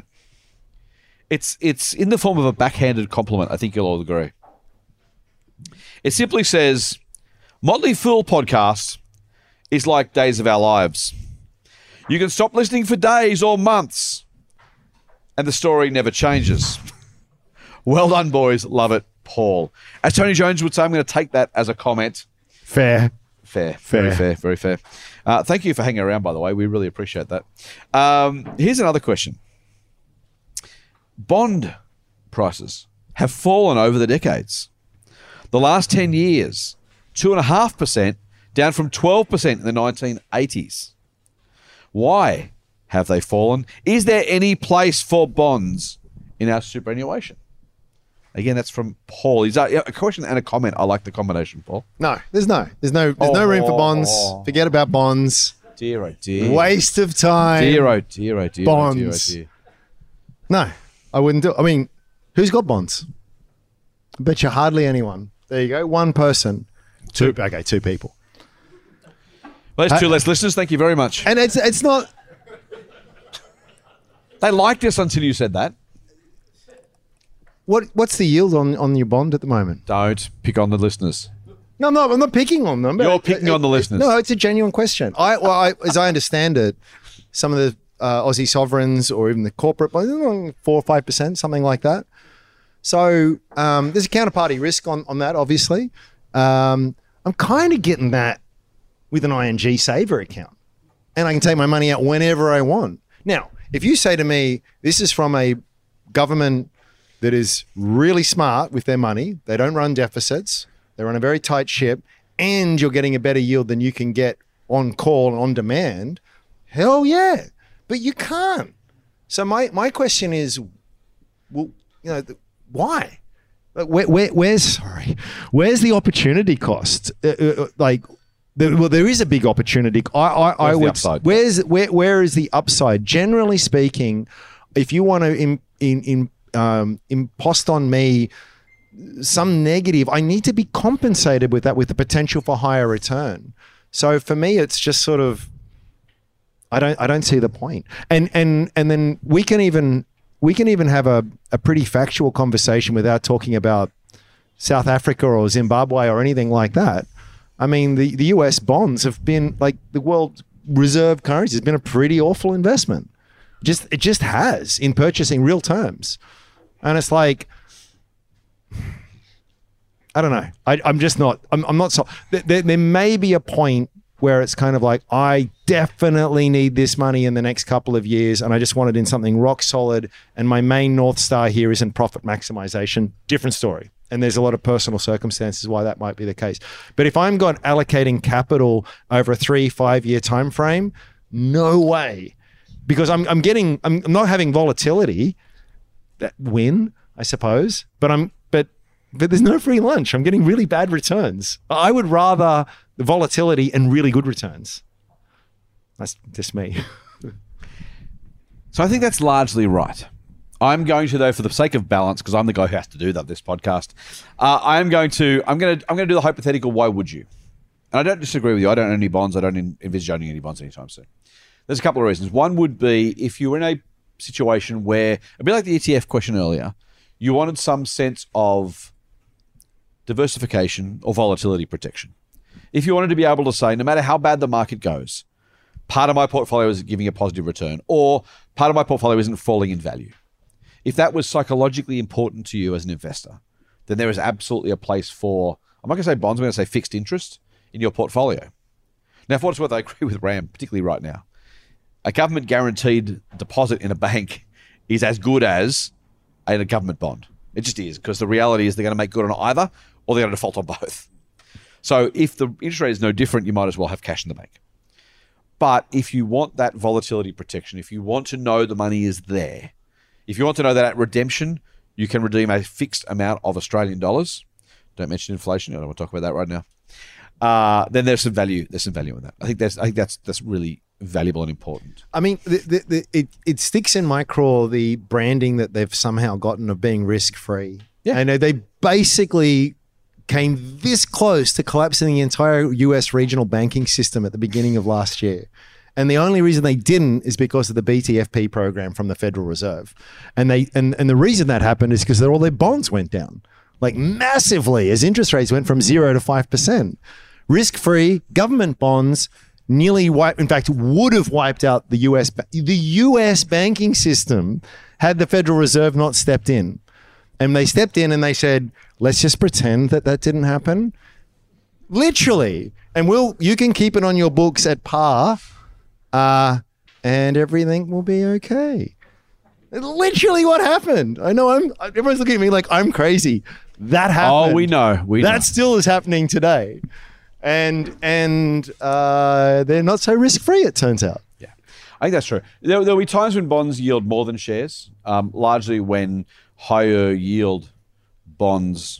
It's it's in the form of a backhanded compliment. I think you'll all agree. It simply says, Motley Fool podcast is like Days of Our Lives. You can stop listening for days or months, and the story never changes. Well done, boys. Love it. Paul. As Tony Jones would say, I'm going to take that as a comment. Fair. Fair. Fair. Very fair. Very fair. Uh, thank you for hanging around, by the way. We really appreciate that. Um, here's another question. Bond prices have fallen over the decades. The last ten years, two point five percent, down from twelve percent in the nineteen eighties. Why have they fallen? Is there any place for bonds in our superannuation? Again, that's from Paul. Is that a question and a comment? I like the combination, Paul. No, there's no, there's no, there's oh, no room for bonds. Oh. Forget about bonds. Dear, oh dear. Waste of time. Dear, oh dear, oh dear. Bonds. Oh dear, oh dear. No, I wouldn't do. I mean, who's got bonds? I bet you hardly anyone. There you go. One person. Two. Okay, two people. Well, there's two Uh, less listeners. Thank you very much. And it's it's not. They liked us until you said that. What what's the yield on, on your bond at the moment? Don't pick on the listeners. No, I'm not. I'm not picking on them. You're picking it, on the it, listeners. No, it's a genuine question. I well, I, as I understand it, some of the uh, Aussie sovereigns or even the corporate bonds, four or five percent, something like that. So um, there's a counterparty risk on on that. Obviously, um, I'm kind of getting that with an I N G saver account, and I can take my money out whenever I want. Now, if you say to me, this is from a government that is really smart with their money, they don't run deficits, they run a very tight ship, and you're getting a better yield than you can get on call and on demand, hell yeah. But you can't. So my, my question is, well, you know, why? Like, where, where, where's sorry, where's the opportunity cost? Uh, uh, like, the, well, there is a big opportunity. I, I, I the would. upside? Where's where, where is the upside? Generally speaking, if you want to in in, in Um, impost on me some negative, I need to be compensated with that, with the potential for higher return. So for me, it's just sort of, I don't, I don't see the point. And and and then we can even we can even have a, a pretty factual conversation without talking about South Africa or Zimbabwe or anything like that. I mean, the, the U S bonds have been, like, the world reserve currency has been a pretty awful investment. Just it just has in purchasing real terms. And it's like, I don't know. I, I'm just not, I'm, I'm not so, there, there may be a point where it's kind of like, I definitely need this money in the next couple of years, and I just want it in something rock solid, and my main North Star here isn't profit maximization, different story. And there's a lot of personal circumstances why that might be the case. But if I'm got allocating capital over a three, five year time frame, no way. Because I'm I'm getting I'm, I'm not having volatility. That win, I suppose. But I'm but but there's no free lunch. I'm getting really bad returns. I would rather the volatility and really good returns. That's just me. So I think that's largely right. I'm going to, though, for the sake of balance, because I'm the guy who has to do that this podcast. Uh, I am going to. I'm going to. I'm going to do the hypothetical. Why would you? And I don't disagree with you. I don't own any bonds. I don't en- envisage owning any bonds anytime soon. There's a couple of reasons. One would be if you were in a situation where, a bit like the E T F question earlier, you wanted some sense of diversification or volatility protection. If you wanted to be able to say, no matter how bad the market goes, part of my portfolio is giving a positive return, or part of my portfolio isn't falling in value. If that was psychologically important to you as an investor, then there is absolutely a place for, I'm not going to say bonds, I'm going to say fixed interest in your portfolio. Now, for what it's worth, I agree with Ram, particularly right now. A government guaranteed deposit in a bank is as good as a government bond. It just is, because the reality is they're going to make good on either, or they're going to default on both. So if the interest rate is no different, you might as well have cash in the bank. But if you want that volatility protection, if you want to know the money is there, if you want to know that at redemption, you can redeem a fixed amount of Australian dollars. Don't mention inflation. I don't want to talk about that right now. Uh, then there's some value. There's some value in that. I think that's. I think that's that's really valuable and important. I mean, the, the, the, it it sticks in my craw the branding that they've somehow gotten of being risk free. Yeah, I know they basically came this close to collapsing the entire U S regional banking system at the beginning of last year. And the only reason they didn't is because of the B T F P program from the Federal Reserve. And they and, and the reason that happened is because all their bonds went down, like massively, as interest rates went from zero to five percent. Risk-free government bonds nearly wiped, in fact, would have wiped out the U S the U S banking system had the Federal Reserve not stepped in. And they stepped in and they said, let's just pretend that that didn't happen. Literally. And we'll you can keep it on your books at par. Uh, and everything will be okay. Literally what happened. I know I'm, everyone's looking at me like I'm crazy. That happened. Oh, we know. We that know. still is happening today. And, and uh, they're not so risk-free, it turns out. Yeah, I think that's true. There, there'll be times when bonds yield more than shares, um, largely when higher yield bonds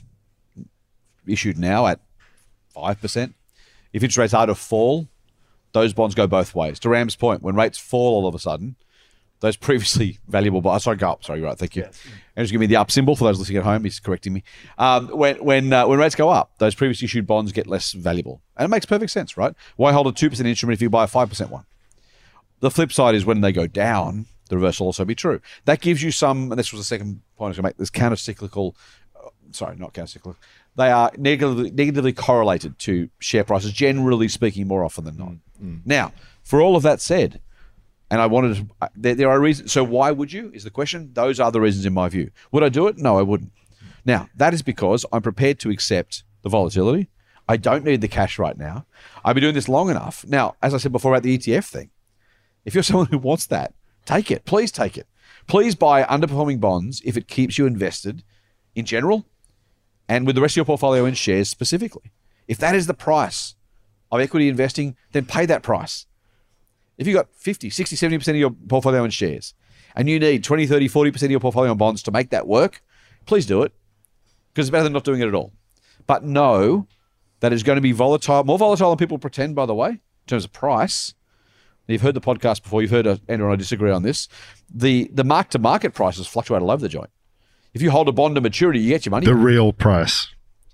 issued now at five percent. If interest rates are to fall, those bonds go both ways. To Ram's point, when rates fall all of a sudden, those previously valuable bonds, sorry, go up, sorry, you're right, thank you. Yes. And just give me the up symbol for those listening at home, he's correcting me. Um, when when uh, when rates go up, those previously issued bonds get less valuable. And it makes perfect sense, right? Why hold a two percent instrument if you buy a five percent one? The flip side is when they go down, the reverse will also be true. That gives you some, and this was the second point I was going to make, this counter-cyclical, uh, sorry, not counter-cyclical, they are negatively, negatively correlated to share prices, generally speaking, more often than not. Mm. Now, for all of that said, and I wanted to, there, there are reasons, so why would you, is the question. Those are the reasons in my view. Would I do it? No, I wouldn't. Now, that is because I'm prepared to accept the volatility. I don't need the cash right now. I've been doing this long enough. Now, as I said before about the E T F thing, if you're someone who wants that, take it. Please take it. Please buy underperforming bonds if it keeps you invested in general and with the rest of your portfolio in shares specifically. If that is the price of equity investing, then pay that price. If you've got fifty, sixty, seventy percent of your portfolio in shares and you need twenty, thirty, forty percent of your portfolio in bonds to make that work, please do it, because it's better than not doing it at all. But know that it's going to be volatile, more volatile than people pretend, by the way, in terms of price. You've heard the podcast before. You've heard uh, Andrew and I disagree on this. The the mark-to-market prices fluctuate all over the joint. If you hold a bond to maturity, you get your money. The real price.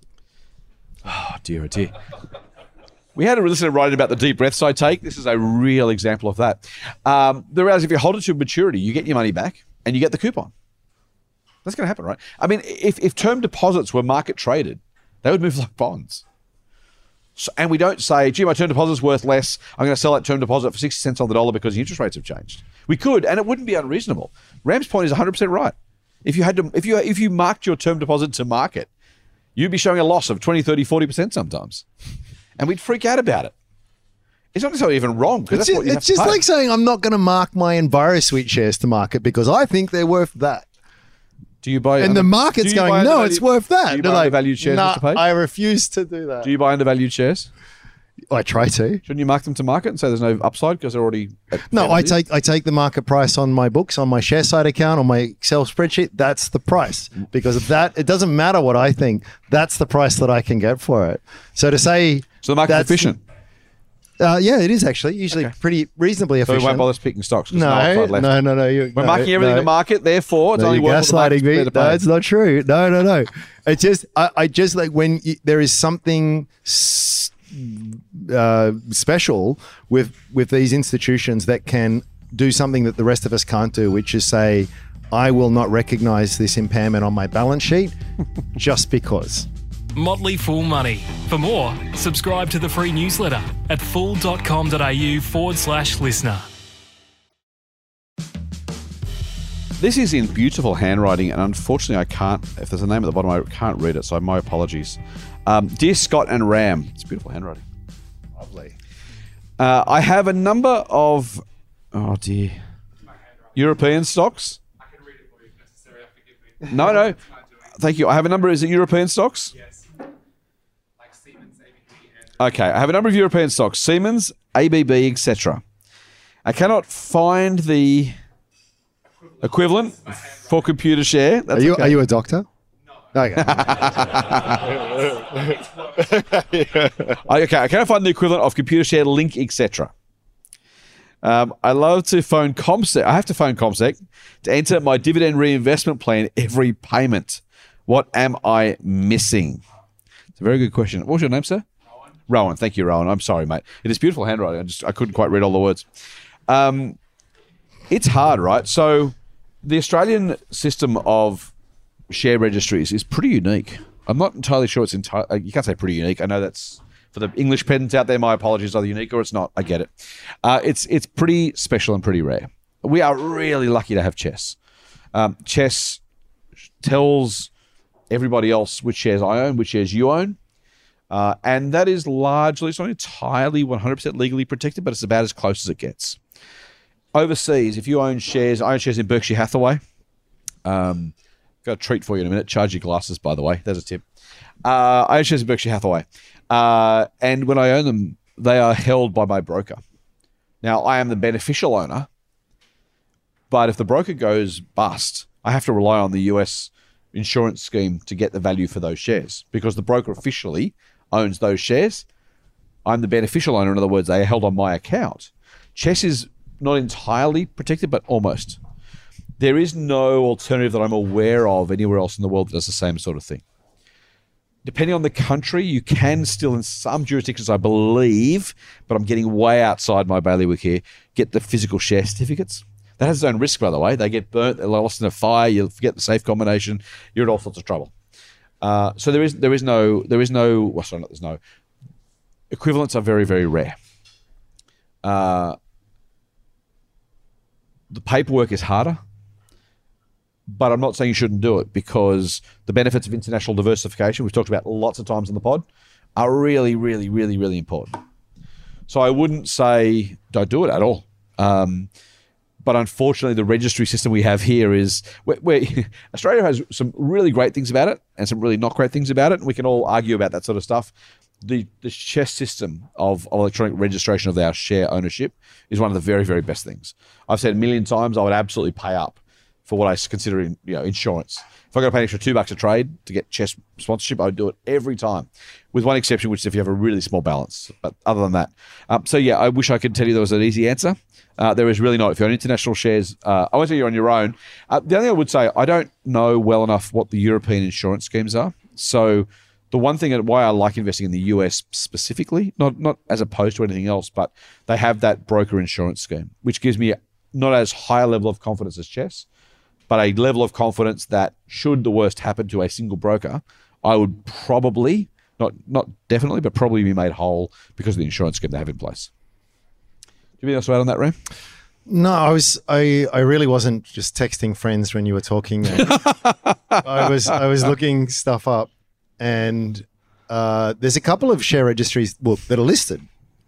Oh, dear, oh dear. We had a listener writing about the deep breaths I take. This is a real example of that. Um, the reality is if you hold it to maturity, you get your money back and you get the coupon. That's going to happen, right? I mean, if, if term deposits were market traded, they would move like bonds. So, and we don't say, gee, my term deposit's worth less. I'm going to sell that term deposit for sixty cents on the dollar because the interest rates have changed. We could, and it wouldn't be unreasonable. Ram's point is one hundred percent right. If you had to, if you if you marked your term deposit to market, you'd be showing a loss of twenty, thirty, forty percent sometimes. And we'd freak out about it. It's not necessarily even wrong because It's, that's what you it's have just to pay. like saying I'm not going to mark my EnviroSuite shares to market because I think they're worth that. Do you buy? And the under- market's do you going, buy no, undervalued- it's worth that. Do you They're buy like, undervalued shares, nah, Mister Page? I refuse to do that. Do you buy undervalued shares? I try to. Shouldn't you mark them to market and say there's no upside because they're already? At No, fair I value? take I take the market price on my books, on my share side account, on my Excel spreadsheet. That's the price because of that. It doesn't matter what I think. That's the price that I can get for it. So to say, So the market's that's- efficient. Uh, yeah, it is actually usually Okay. pretty reasonably So we efficient. won't bother picking stocks. 'cause no, there's no, upside left. no, no, no. You, We're no, marking everything no. to market. Therefore, it's No, only you're worth what the gaslighting market's me. prepared to No, pay. it's not true. No, no, no. It's just I, I just like when you, there is something s- uh, special with with these institutions that can do something that the rest of us can't do, which is say, I will not recognize this impairment on my balance sheet just because. Motley Fool Money. For more, subscribe to the free newsletter at fool.com.au forward slash listener. This is in beautiful handwriting, and unfortunately, I can't. If there's a name at the bottom, I can't read it. So my apologies. Um, Dear Scott and Ram, it's beautiful handwriting. Lovely. Uh, I have a number of oh dear European stocks. I can read it for you if necessary. Forgive me. No, no. Thank you. I have a number. Is it European stocks? Yes. Like Siemens, A B B, and Okay, I have a number of European stocks: Siemens, A B B, et cetera. I cannot find the equivalent for computer share. Are That's you okay. are you a doctor? no. Okay. I- okay, I cannot find the equivalent of computer share, link, et cetera. Um, I love to phone CommSec. I have to phone CommSec to enter my dividend reinvestment plan every payment. What am I missing? It's a very good question. What was your name, sir? Rowan. Rowan. Thank you, Rowan. I'm sorry, mate. It is beautiful handwriting. I just I couldn't quite read all the words. Um, it's hard, right? So the Australian system of share registries is pretty unique. I'm not entirely sure it's entirely. You can't say pretty unique. I know that's for the English pedants out there. My apologies, either unique or it's not. I get it. Uh, it's it's pretty special and pretty rare. We are really lucky to have Chess. Um, Chess tells everybody else which shares I own, which shares you own, uh, and that is largely, it's not entirely one hundred percent legally protected, but it's about as close as it gets. Overseas, if you own shares, I own shares in Berkshire Hathaway. Um, got a treat for you in a minute. Charge your glasses, by the way. There's a tip. Uh, I own shares in Berkshire Hathaway. Uh, and when I own them, they are held by my broker. Now, I am the beneficial owner, but if the broker goes bust, I have to rely on the U S insurance scheme to get the value for those shares because the broker officially owns those shares. I'm the beneficial owner. In other words, they are held on my account. Chess is not entirely protected, but almost. There is no alternative that I'm aware of anywhere else in the world that does the same sort of thing. Depending on the country, you can still, in some jurisdictions, I believe, but I'm getting way outside my bailiwick here, get the physical share certificates. That has its own risk, by the way. They get burnt, they're lost in a fire, you'll forget the safe combination, you're in all sorts of trouble. Uh, so there is there is no, there is no, well, sorry, not there's no, equivalents are very, very rare. Uh, the paperwork is harder, but I'm not saying you shouldn't do it because the benefits of international diversification, we've talked about lots of times in the pod, are really, really, really, really important. So I wouldn't say don't do it at all. Um, but unfortunately, the registry system we have here is where, where Australia has some really great things about it and some really not great things about it. And we can all argue about that sort of stuff. The the Chess system of, of electronic registration of our share ownership is one of the very, very best things. I've said a million times I would absolutely pay up for what I consider in, you know, insurance. If I got to pay an extra two bucks a trade to get Chess sponsorship, I would do it every time, with one exception, which is if you have a really small balance. But other than that, um, so yeah, I wish I could tell you there was an easy answer. Uh, there is really not. If you're on international shares, uh, I won't say you're on your own. Uh, the only thing I would say, I don't know well enough what the European insurance schemes are. So the one thing that why I like investing in the U S specifically, not not as opposed to anything else, but they have that broker insurance scheme, which gives me not as high a level of confidence as Chess, but a level of confidence that should the worst happen to a single broker, I would probably, not not definitely, but probably be made whole because of the insurance scheme they have in place. Do you have anything else to add on that, Ram? No, I was I, I really wasn't just texting friends when you were talking. I was I was looking stuff up, and uh, there's a couple of share registries well, that are listed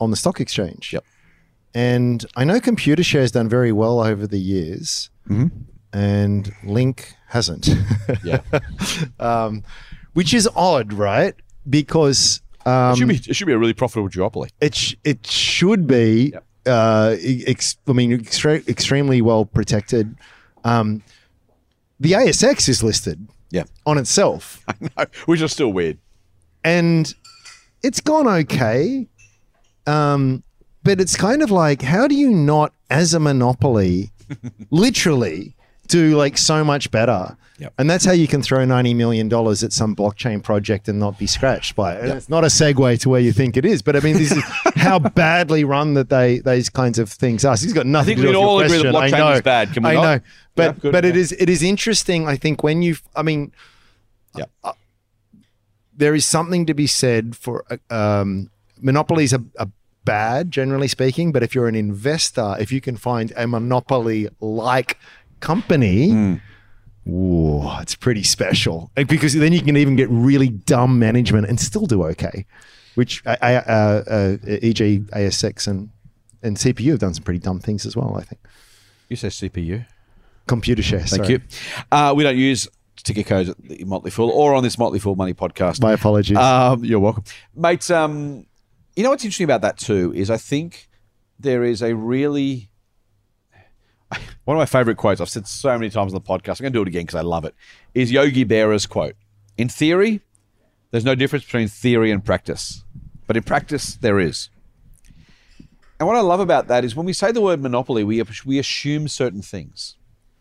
on the stock exchange. Yep. And I know Computershare has done very well over the years, Mm-hmm. and Link hasn't. Yeah. um, which is odd, right? Because um, it, should be, it should be a really profitable duopoly. it sh- it should be. Yep. Uh, ex- I mean, extre- extremely well protected. Um, the A S X is listed Yeah. on itself, No, which is still weird. and it's gone okay. Um, but it's kind of like, how do you not, as a monopoly, literally do like so much better? Yep. And that's how you can throw ninety million dollars at some blockchain project and not be scratched by it. And Yep. it's not a segue to where you think it is, but I mean, this is how badly run that they these kinds of things are. So he's got nothing I think to do we'd with your all agree that question. I blockchain know. is bad. Can we I not? know. But, Yeah, good, but it yeah. is it is interesting, I think, when you, I mean, Yeah. there is something to be said for um, monopolies are, are bad, generally speaking. But if you're an investor, if you can find a monopoly-like company, Mm. ooh, it's pretty special. Like, because then you can even get really dumb management and still do okay. Which, uh, uh, uh, for example, A S X and and C P U have done some pretty dumb things as well, I think. You say C P U. Computershare. Thank sorry. you. Uh, we don't use ticker codes at the Motley Fool or on this Motley Fool Money podcast. My apologies. Um, you're welcome. Mate, um, you know what's interesting about that too is I think there is a really... One of my favorite quotes, I've said so many times on the podcast, I'm going to do it again because I love it, is Yogi Berra's quote. In theory, there's no difference between theory and practice. But in practice, there is. And what I love about that is when we say the word monopoly, we, we assume certain things.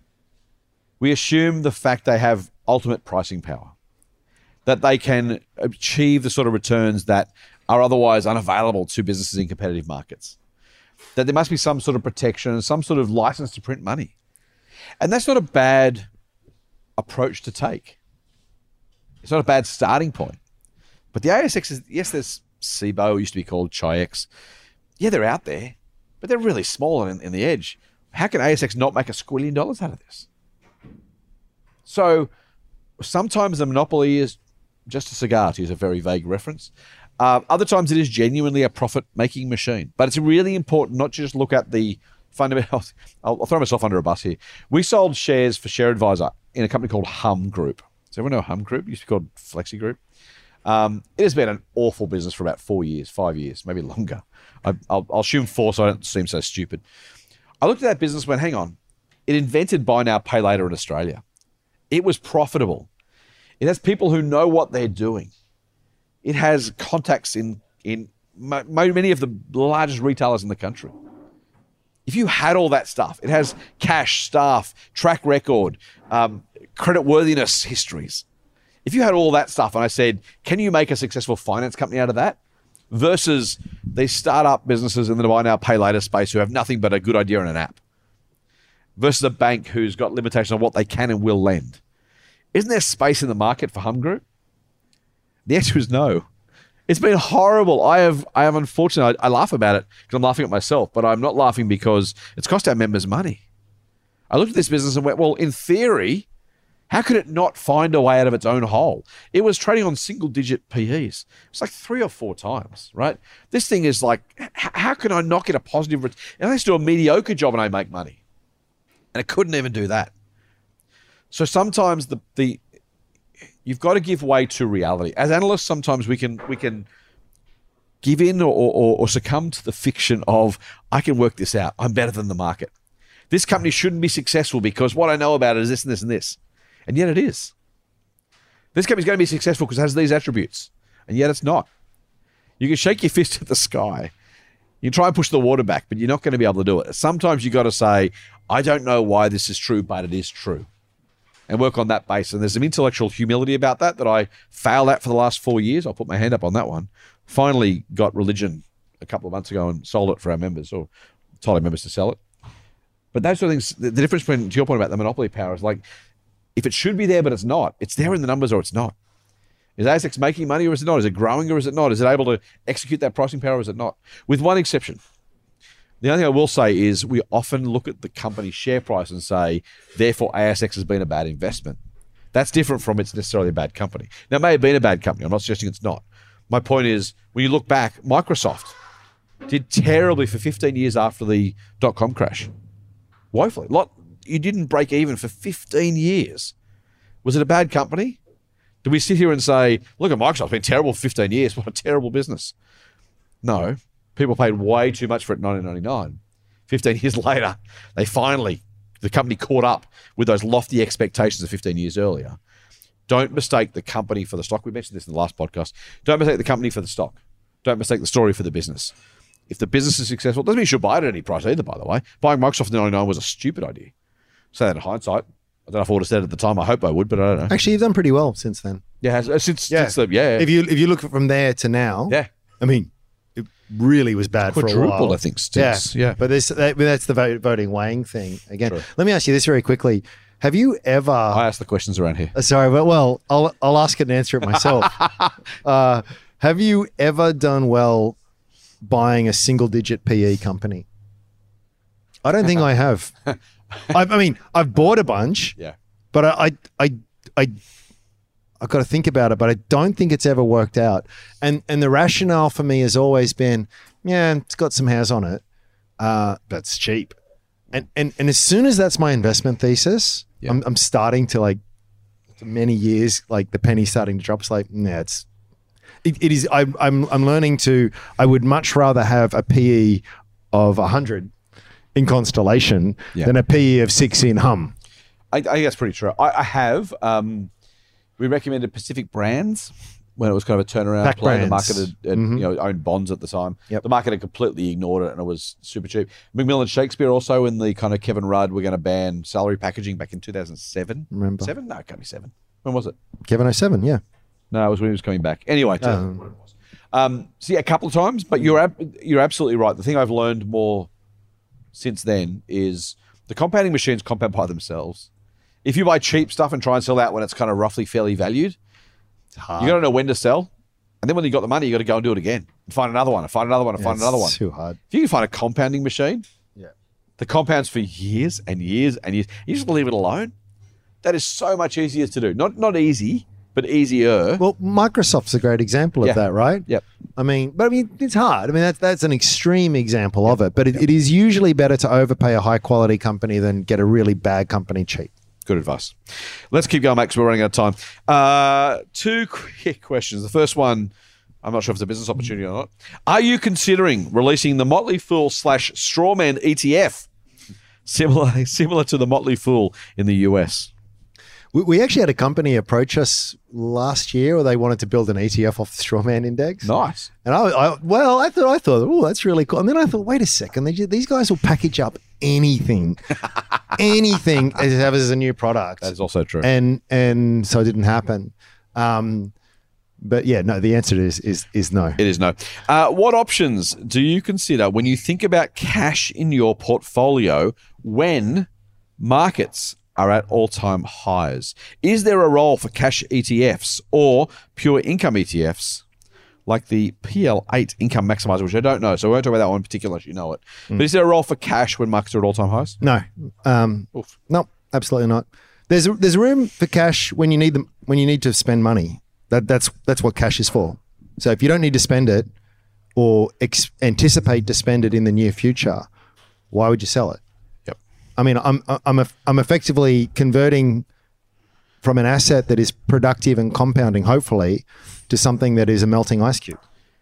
We assume the fact they have ultimate pricing power, that they can achieve the sort of returns that are otherwise unavailable to businesses in competitive markets, that there must be some sort of protection and some sort of license to print money. And that's not a bad approach to take. It's not a bad starting point. But the A S X is, yes, there's C B O, used to be called Chi-X. Yeah, they're out there, but they're really small in, in the edge. How can A S X not make a squillion dollars out of this? So sometimes the monopoly is just a cigar, to use a very vague reference. Uh, other times it is genuinely a profit-making machine. But it's really important not to just look at the fundamentals. I'll, I'll throw myself under a bus here. We sold shares for Share Advisor in a company called Hum Group. Does everyone know Hum Group? It used to be called Flexi Group. Um, it has been an awful business for about four years, five years, maybe longer. I, I'll, I'll assume four so I don't seem so stupid. I looked at that business and went, hang on. It invented buy now, pay later in Australia. It was profitable. It has people who know what they're doing. It has contacts in, in mo- many of the largest retailers in the country. If you had all that stuff, it has cash, staff, track record, um, creditworthiness histories. If you had all that stuff and I said, can you make a successful finance company out of that? Versus these startup businesses in the buy now, pay later space who have nothing but a good idea and an app. Versus a bank who's got limitations on what they can and will lend. Isn't there space in the market for Hum Group? The answer is no. It's been horrible. I have, I have unfortunately, I, I laugh about it because I'm laughing at myself, but I'm not laughing because it's cost our members money. I looked at this business and went, well, in theory, how could it not find a way out of its own hole? It was trading on single-digit P Es. It's like three or four times, right? This thing is like, h- how can I not get a positive return? And I used to do a mediocre job and I make money. And I couldn't even do that. So sometimes the the you've got to give way to reality. As analysts, sometimes we can we can give in or, or, or succumb to the fiction of, I can work this out. I'm better than the market. This company shouldn't be successful because what I know about it is this and this and this. And yet it is. This company's going to be successful because it has these attributes. And yet it's not. You can shake your fist at the sky. You can try and push the water back, but you're not going to be able to do it. Sometimes you got to say, I don't know why this is true, but it is true. And work on that base. And there's some intellectual humility about that that I failed at for the last four years. I'll put my hand up on that one. Finally got religion a couple of months ago and sold it for our members, or told our members to sell it. But those sort of things, the, the difference between, to your point about the monopoly power, is like, if it should be there but it's not, it's there in the numbers or it's not. Is A S X making money or is it not? Is it growing or is it not? Is it able to execute that pricing power or is it not? With one exception. The only thing I will say is we often look at the company's share price and say, therefore A S X has been a bad investment. That's different from it's necessarily a bad company. Now, it may have been a bad company. I'm not suggesting it's not. My point is, when you look back, Microsoft, Did terribly for fifteen years after the dot-com crash. Woefully. Lot, you didn't break even for fifteen years. Was it a bad company? Do we sit here and say, look at Microsoft, it's been terrible for fifteen years. What a terrible business. No. People paid way too much for it in nineteen ninety-nine. fifteen years later, they finally, the company caught up with those lofty expectations of fifteen years earlier. Don't mistake the company for the stock. We mentioned this in the last podcast. Don't mistake the company for the stock. Don't mistake the story for the business. If the business is successful, doesn't mean you should buy it at any price either, by the way. Buying Microsoft in ninety-nine was a stupid idea. Say that in hindsight. I don't know if I would have said it at the time. I hope I would, but I don't know. Actually, you've done pretty well since then. Yeah, since, Yeah. since the, yeah. If you if you look from there to now, yeah. I mean, it really was bad for a Quadrupled, while. I think, stinks. Yeah, Yeah. But this that, but that's the vote, voting weighing thing again. True. Let me ask you this very quickly: have you ever? I ask the questions around here. Uh, sorry, but well, I'll I'll ask it and answer it myself. uh, have you ever done well buying a single-digit P E company? I don't think I have. I, I mean, I've bought a bunch, Yeah. but I I I. I I've got to think about it, but I don't think it's ever worked out. And and the rationale for me has always been, yeah, it's got some hairs on it, uh, but it's cheap. And and and as soon as that's my investment thesis, Yeah. I'm I'm starting to like, for many years, like the penny's starting to drop. It's like, nah, it's it, it is. I'm I'm I'm learning to. I would much rather have a P E of a hundred in Constellation Yeah. than a P E of six in Hum. I, I think that's pretty true. I, I have. Um, we recommended Pacific Brands when it was kind of a turnaround Pac play. The Brands. market had, had Mhm. you know, owned bonds at the time. Yep. The market had completely ignored it and it was super cheap. Macmillan Shakespeare also in the kind of Kevin Rudd, we're going to ban salary packaging back in two thousand seven. Remember. Seven? No, it can't be seven. When was it? Kevin oh seven, yeah. No, it was when he was coming back. Anyway, to- Um, Um, so yeah, a couple of times, but you're ab- you're absolutely right. The thing I've learned more since then is the compounding machines compound by themselves. If you buy cheap stuff and try and sell out when it's kind of roughly fairly valued, you got to know when to sell, and then when you got the money, you got to go and do it again and find another one, and find another one, and yeah, find it's another one. Too hard. If you can find a compounding machine, Yeah. the compounds for years and years and years, you just leave it alone. That is so much easier to do. Not not easy, but easier. Well, Microsoft's a great example of Yeah. that, right? Yep. I mean, but I mean, it's hard. I mean, that's that's an extreme example of it. But it, it is usually better to overpay a high quality company than get a really bad company cheap. Good advice. Let's keep going, mate, because we're running out of time. Uh, two quick questions. The first one, I'm not sure if it's a business opportunity or not. Are you considering releasing the Motley Fool slash Strawman E T F, similar similar to the Motley Fool in the U S? We, we actually had a company approach us last year, where they wanted to build an E T F off the Strawman Index. Nice. And I, I, well, I thought, I thought, oh, that's really cool. And then I thought, wait a second, they, ju- these guys will package up anything, anything as as a new product. That is also true. and and so it didn't happen. Um, but yeah, no. The answer is is is no. It is no. Uh, what options do you consider when you think about cash in your portfolio when markets are at all-time highs? Is there a role for cash E T Fs or pure income E T Fs like the P L eight Income Maximizer, which I don't know, so we won't talk about that one in particular unless you know it. But is there a role for cash when markets are at all-time highs? No, um, Oof. no, absolutely not. There's a, there's room for cash when you need them when you need to spend money. That that's that's what cash is for. So if you don't need to spend it or ex- anticipate to spend it in the near future, why would you sell it? Yep. I mean, I'm I'm a, I'm effectively converting from an asset that is productive and compounding, hopefully, to something that is a melting ice cube.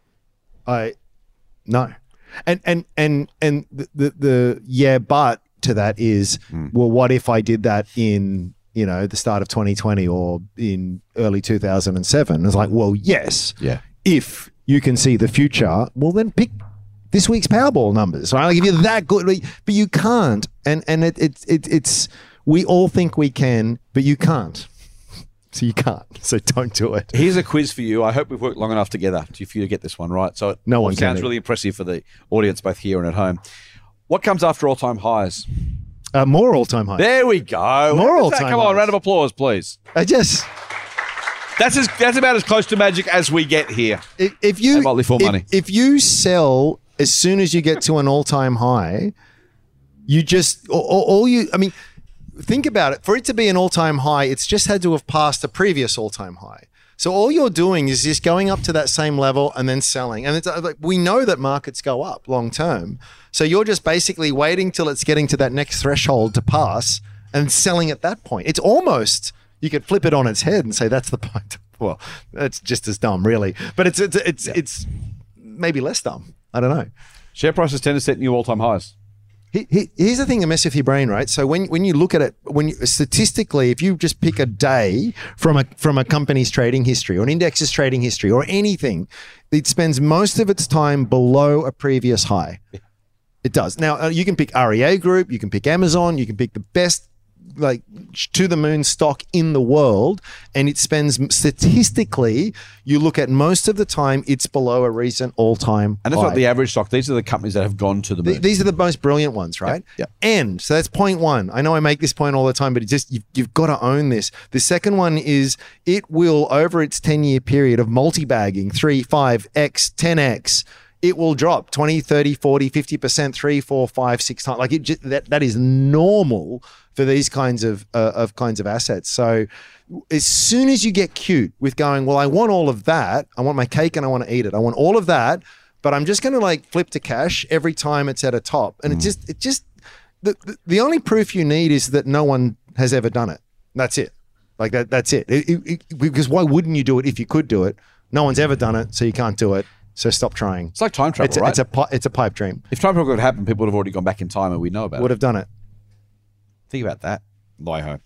I no, and and and and the the, the yeah, but to that is, well, what if I did that in you know the start of twenty twenty or in early two thousand seven? It's like, well, yes, Yeah. if you can see the future, well, then pick this week's Powerball numbers. Right? I'll give you that good, but you can't. And and it, it, it it's we all think we can, but you can't. So you can't. So don't do it. Here's a quiz for you. I hope we've worked long enough together to, for you to get this one right. So it No all one can sounds either. really impressive for the audience, both here and at home. What comes after all-time highs? Uh, more all-time high. There we go. More How does that? all-time Come on, highs. round of applause, please. I just That's as that's about as close to magic as we get here. if, if you Hey, Motley Fool if, money. if you sell as soon as you get to an all-time high, you just all, all all you. I mean, think about it. For it to be an all-time high, it's just had to have passed a previous all-time high. So all you're doing is just going up to that same level and then selling. And it's uh, like, we know that markets go up long term. So you're just basically waiting till it's getting to that next threshold to pass and selling at that point. It's almost, you could flip it on its head and say that's the point. Well, that's just as dumb, really. But it's it's it's, yeah. it's maybe less dumb. I don't know. Share prices tend to set new all-time highs. He, he, here's the thing that messes with your brain, right? So when when you look at it, when you, statistically, if you just pick a day from a from a company's trading history or an index's trading history or anything, it spends most of its time below a previous high. Yeah. It does. Now uh, you can pick R E A Group, you can pick Amazon, you can pick the best like to the moon stock in the world, and it spends statistically, you look at most of the time it's below a recent all-time and that's high. not the average stock. These are the companies that have gone to the moon. Th- these are the most brilliant ones, right? Yeah. And so that's point one. I know I make this point all the time, but it just you've, you've got to own this. The second one is it will, over its ten-year period of multi-bagging, three, five X, ten X, it will drop twenty, thirty, forty, fifty percent, three, four, five, six times. Like it just, that, that is normal for these kinds of uh, of kinds of assets. So as soon as you get cute with going, well, I want all of that. I want my cake and I want to eat it. I want all of that, but I'm just going to like flip to cash every time it's at a top. And mm. it just, it just, the, the the only proof you need is that no one has ever done it. That's it. Like that. That's it. It, it, it. Because why wouldn't you do it if you could do it? No one's ever done it, so you can't do it. So stop trying. It's like time travel, it's a, right? It's a pi- it's a pipe dream. If time travel could happen, people would have already gone back in time, and we know about would it. Would have done it. Think about that. Lie ho.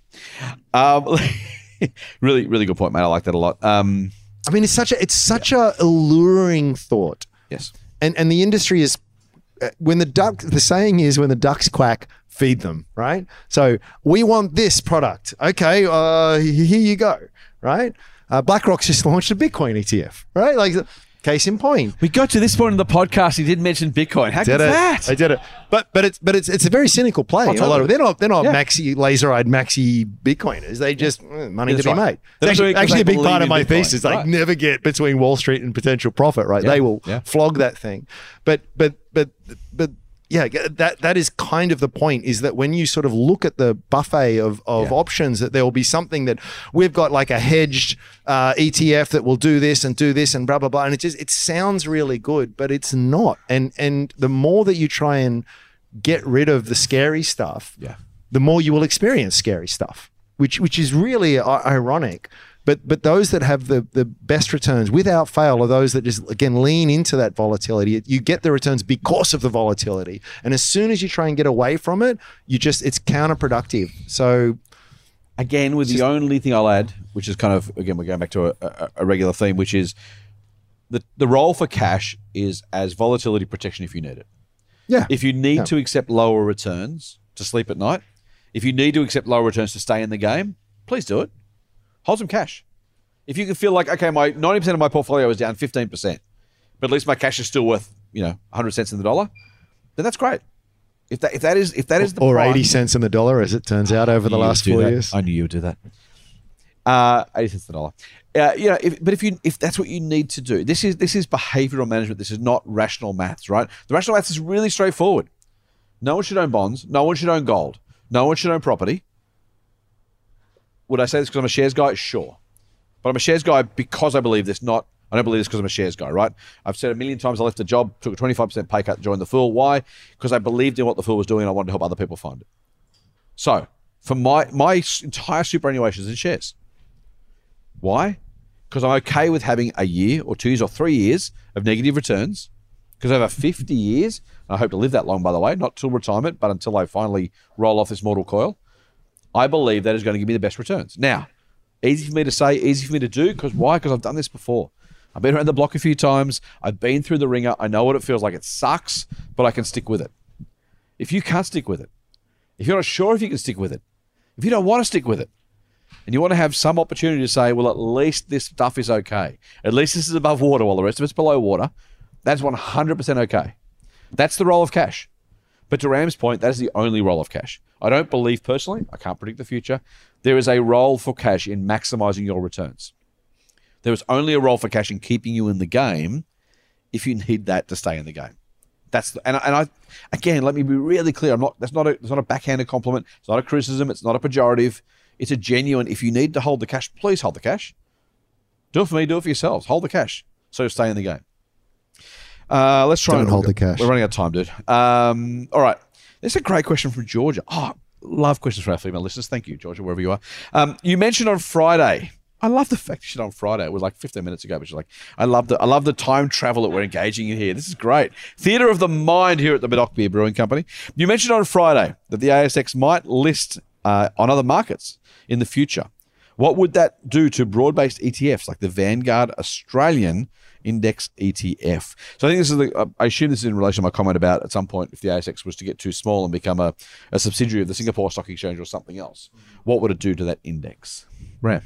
Um, really, really good point, mate. I like that a lot. Um, I mean, it's such a it's such yeah. a alluring thought. Yes. And and the industry is uh, when the duck. The saying is when the ducks quack, feed them. Right. So we want this product. Okay. Uh, here you go. Right. Uh, BlackRock's just launched a Bitcoin E T F. Right. Like. Case in point. We got to this point in the podcast. He did mention Bitcoin. How did good is it. that? I did it. But but it's but it's it's a very cynical play. Oh, totally. A lot of they're not they're not yeah. maxi laser-eyed maxi Bitcoiners. They just eh, money That's to be right. made. It's actually, actually a big part of my Bitcoin. thesis. Like right. never get between Wall Street and potential profit. Right? Yeah. They will yeah. flog that thing. But but but but. Yeah, that that is kind of the point, is that when you sort of look at the buffet of, of yeah. options, that there will be something that we've got like a hedged uh, E T F that will do this and do this and blah, blah, blah. And it just, it sounds really good, but it's not. And and the more that you try and get rid of the scary stuff, yeah. the more you will experience scary stuff, which which is really ironic. But but those that have the, the best returns without fail are those that just, again, lean into that volatility. You get the returns because of the volatility. And as soon as you try and get away from it, you just, it's counterproductive. So again, with the only thing I'll add, which is kind of, again, we're going back to a, a, a regular theme, which is the, the role for cash is as volatility protection if you need it. Yeah. If you need yeah. to accept lower returns to sleep at night, if you need to accept lower returns to stay in the game, please do it. Hold some cash. If you can feel like, okay, my ninety percent of my portfolio is down fifteen percent, but at least my cash is still worth, you know, one hundred cents in the dollar, then that's great. If that if that is if that is the or prime, eighty cents in the dollar, as it turns out over the last four that. years. I knew you would do that. Uh, eighty cents in the dollar. Uh, you know, if, but if you if that's what you need to do, this is this is behavioral management. This is not rational maths, right? The rational maths is really straightforward. No one should own bonds. No one should own gold. No one should own property. Would I say this because I'm a shares guy? Sure. But I'm a shares guy because I believe this, not, I don't believe this because I'm a shares guy, right? I've said a million times I left a job, took a twenty-five percent pay cut, joined The Fool. Why? Because I believed in what The Fool was doing and I wanted to help other people find it. So, for my, my entire superannuation is in shares. Why? Because I'm okay with having a year or two years or three years of negative returns. Because over fifty years, and I hope to live that long, by the way, not till retirement, but until I finally roll off this mortal coil, I believe that is going to give me the best returns. Now, easy for me to say, easy for me to do, because why? Because I've done this before. I've been around the block a few times. I've been through the ringer. I know what it feels like. It sucks, but I can stick with it. If you can't stick with it, if you're not sure if you can stick with it, if you don't want to stick with it, and you want to have some opportunity to say, well, at least this stuff is okay. At least this is above water while the rest of it's below water. That's one hundred percent okay. That's the role of cash. But to Ram's point, that is the only role of cash. I don't believe personally, I can't predict the future, there is a role for cash in maximizing your returns. There is only a role for cash in keeping you in the game if you need that to stay in the game. That's the, and, and I again, let me be really clear. I'm not. That's not a. It's not a backhanded compliment. It's not a criticism. It's not a pejorative. It's a genuine. If you need to hold the cash, please hold the cash. Do it for me. Do it for yourselves. Hold the cash. So you stay in the game. Uh, let's try Don't and hold the cash. We're running out of time, dude. Um, all right. This is a great question from Georgia. Oh, love questions from our female listeners. Thank you, Georgia, wherever you are. Um, you mentioned on Friday. I love the fact you said on Friday. It was like fifteen minutes ago, but you're like, I love the I love the time travel that we're engaging in here. This is great. Theatre of the mind here at the Madoc Beer Brewing Company. You mentioned on Friday that the A S X might list uh, on other markets in the future. What would that do to broad-based E T Fs like the Vanguard Australian Index E T F? So I think this is the, uh, I assume this is in relation to my comment about at some point if the A S X was to get too small and become a, a subsidiary of the Singapore Stock Exchange or something else, what would it do to that index? Ram.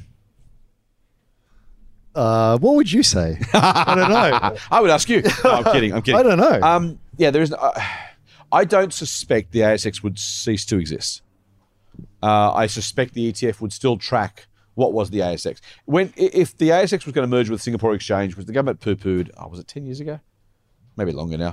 Uh, what would you say? I don't know. I would ask you. No, I'm kidding. I'm kidding. I don't know. Um, yeah, there is. Uh, I don't suspect the A S X would cease to exist. Uh, I suspect the E T F would still track what was the A S X. When if the A S X was going to merge with Singapore Exchange, which the government poo-pooed, oh, was it ten years ago? Maybe longer now.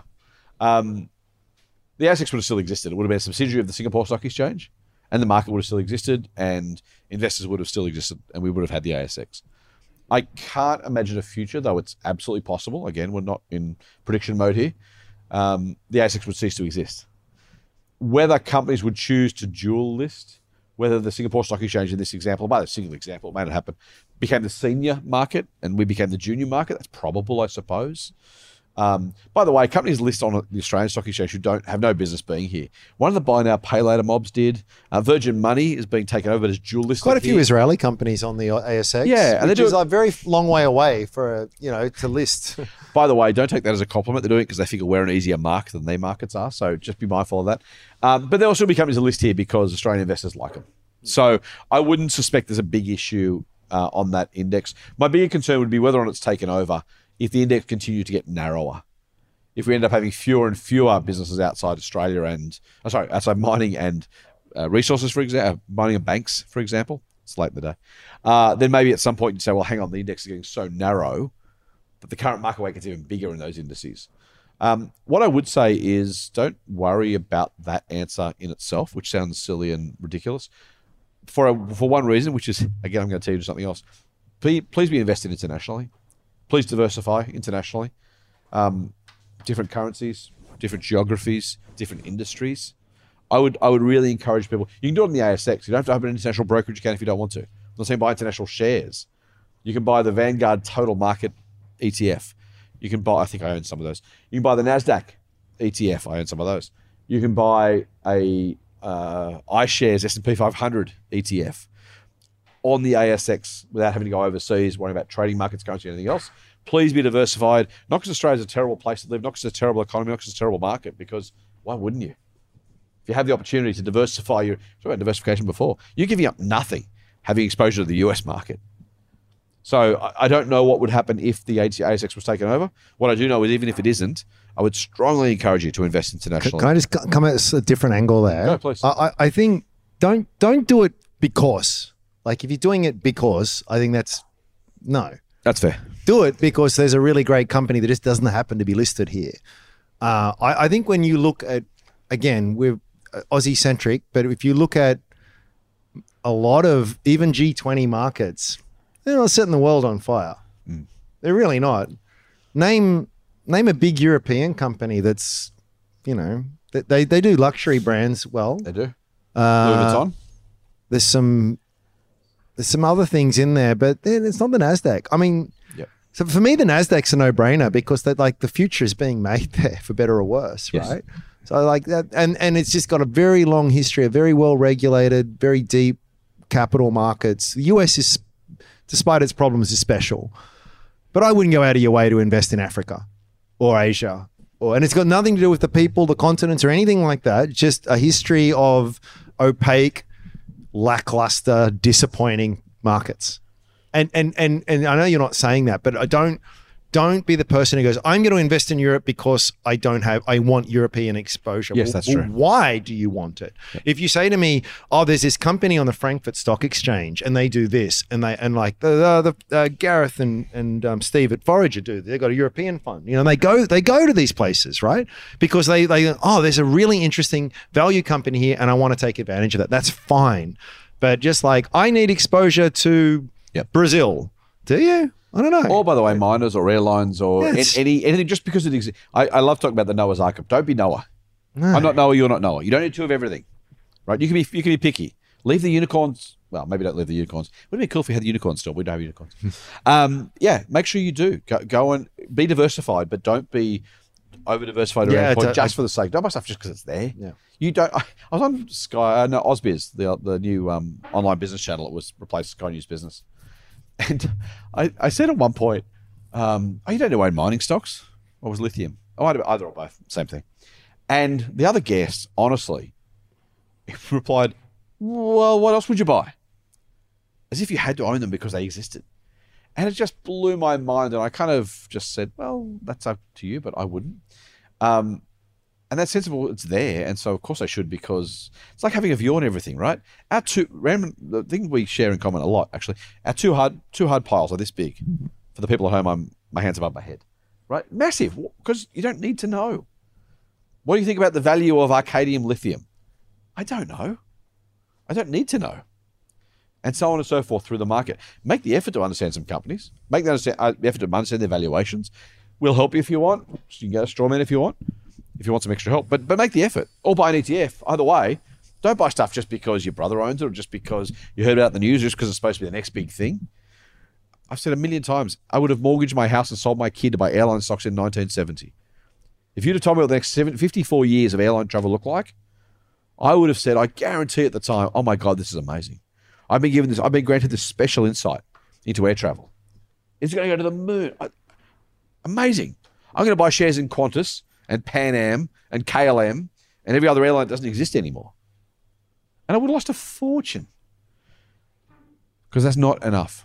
Um, the A S X would have still existed. It would have been a subsidiary of the Singapore Stock Exchange, and the market would have still existed, and investors would have still existed, and we would have had the A S X. I can't imagine a future, though it's absolutely possible. Again, we're not in prediction mode here. Um, the A S X would cease to exist. Whether companies would choose to dual list, whether the Singapore Stock Exchange in this example, by the single example, it may not happen, became the senior market and we became the junior market, that's probable, I suppose. Um, by the way, companies list on the Australian Stock Exchange who don't have no business being here. One of the buy now, pay later mobs did. Uh, Virgin Money is being taken over, but as dual listed. Quite a few here. Israeli companies on the A S X. Yeah, and which they do is it- a very long way away for a, you know to list. By the way, don't take that as a compliment. They're doing it because they figure we're an easier market than their markets are. So just be mindful of that. Um, but there will still be companies that list here because Australian investors like them. So I wouldn't suspect there's a big issue uh, on that index. My bigger concern would be whether or not it's taken over if the index continues to get narrower. If we end up having fewer and fewer businesses outside Australia and, oh, sorry, outside mining and uh, resources, for example, mining and banks, for example, it's late in the day, uh, then maybe at some point you say, well, hang on, the index is getting so narrow that the current market weight gets even bigger in those indices. Um, what I would say is don't worry about that answer in itself, which sounds silly and ridiculous. For a, for one reason, which is, again, I'm going to tell you something else. Please, please be invested internationally. Please diversify internationally. Um, different currencies, different geographies, different industries. I would I would really encourage people. You can do it on the A S X. You don't have to have an international brokerage account if you don't want to. I'm not saying buy international shares. You can buy the Vanguard Total Market E T F. You can buy, I think I own some of those. You can buy the NASDAQ E T F. I own some of those. You can buy a uh, iShares S and P five hundred E T F on the A S X without having to go overseas, worrying about trading markets, currency, anything else. Please be diversified. Not because Australia's a terrible place to live, not because it's a terrible economy, not because it's a terrible market, because why wouldn't you? If you have the opportunity to diversify your, talked about diversification before, you're giving up nothing having exposure to the U S market. So I, I don't know what would happen if the A S X was taken over. What I do know is even if it isn't, I would strongly encourage you to invest internationally. Can I just co- come at a different angle there? Go, please. I, I I think don't don't do it because. Like if you're doing it because, I think that's no. That's fair. Do it because there's a really great company that just doesn't happen to be listed here. Uh, I, I think when you look at, again, we're Aussie centric, but if you look at a lot of even G twenty markets, they're not setting the world on fire. Mm. They're really not. Name name a big European company that's, you know, they they do luxury brands well. They do. Uh, Louis Vuitton. There's some there's some other things in there, but then it's not the NASDAQ. I mean, Yep. so for me, the NASDAQ's a no-brainer because that like the future is being made there for better or worse, Yes. right? So like that, and and it's just got a very long history, a very well-regulated, very deep capital markets. The U S is, despite its problems, is special. But I wouldn't go out of your way to invest in Africa or Asia. Or, and it's got nothing to do with the people, the continents, or anything like that. It's just a history of opaque, lackluster, disappointing markets. And and and and I know you're not saying that, but I don't don't be the person who goes, I'm going to invest in Europe because I don't have, I want European exposure. Yes, Well, that's well, true. Why do you want it? Yep. If you say to me, oh, there's this company on the Frankfurt Stock Exchange and they do this, and they and like the the, the uh, Gareth and and um, Steve at Forager do, they've got a European fund. You know, they go they go to these places, right? Because they they oh, there's a really interesting value company here, and I want to take advantage of that. That's fine, but just like I need exposure to Yep. Brazil, do you? I don't know. Or, by the way, miners or airlines or Yeah, an- it's- any anything, just because it exists. I, I love talking about the Noah's Ark. Don't be Noah. No. I'm not Noah, you're not Noah. You don't need two of everything, right? You can be you can be picky. Leave the unicorns. Well, maybe don't leave the unicorns. Wouldn't it be cool if we had the unicorns still? We don't have unicorns. um, yeah, make sure you do. Go, go and be diversified, but don't be over-diversified Yeah, around it's point a- just for the sake. Don't buy stuff just because it's there. Yeah. You don't. I, I was on Sky, uh, no, Ausbiz, the the new um, online business channel. It was replaced Sky News Business. And I, I said at one point, um, oh, you don't own mining stocks? Or was lithium? Oh, either or both, same thing. And the other guest, honestly, replied, well, what else would you buy? As if you had to own them because they existed. And it just blew my mind. And I kind of just said, well, that's up to you, but I wouldn't. Um, and that's sensible. It's there. And so, of course, I should, because it's like having a view on everything, right? Our two, random, the thing we share in common a lot, actually, our two hard, two hard piles are this big. For the people at home, I'm my hands above my head, right? Massive, because you don't need to know. What do you think about the value of Arcadium lithium? I don't know. I don't need to know. And so on and so forth through the market. Make the effort to understand some companies. Make the, understand, uh, the effort to understand their valuations. We'll help you if you want. You can get a straw man if you want, if you want some extra help. But but make the effort. Or buy an E T F. Either way, don't buy stuff just because your brother owns it or just because you heard about it in the news, just because it's supposed to be the next big thing. I've said a million times, I would have mortgaged my house and sold my kid to buy airline stocks in nineteen seventy. If you'd have told me what the next fifty-four years of airline travel look like, I would have said, I guarantee at the time, oh my God, this is amazing. I've been given this, I've been granted this special insight into air travel. It's going to go to the moon. I, amazing. I'm going to buy shares in Qantas and Pan Am and K L M and every other airline that doesn't exist anymore. And I would have lost a fortune because that's not enough.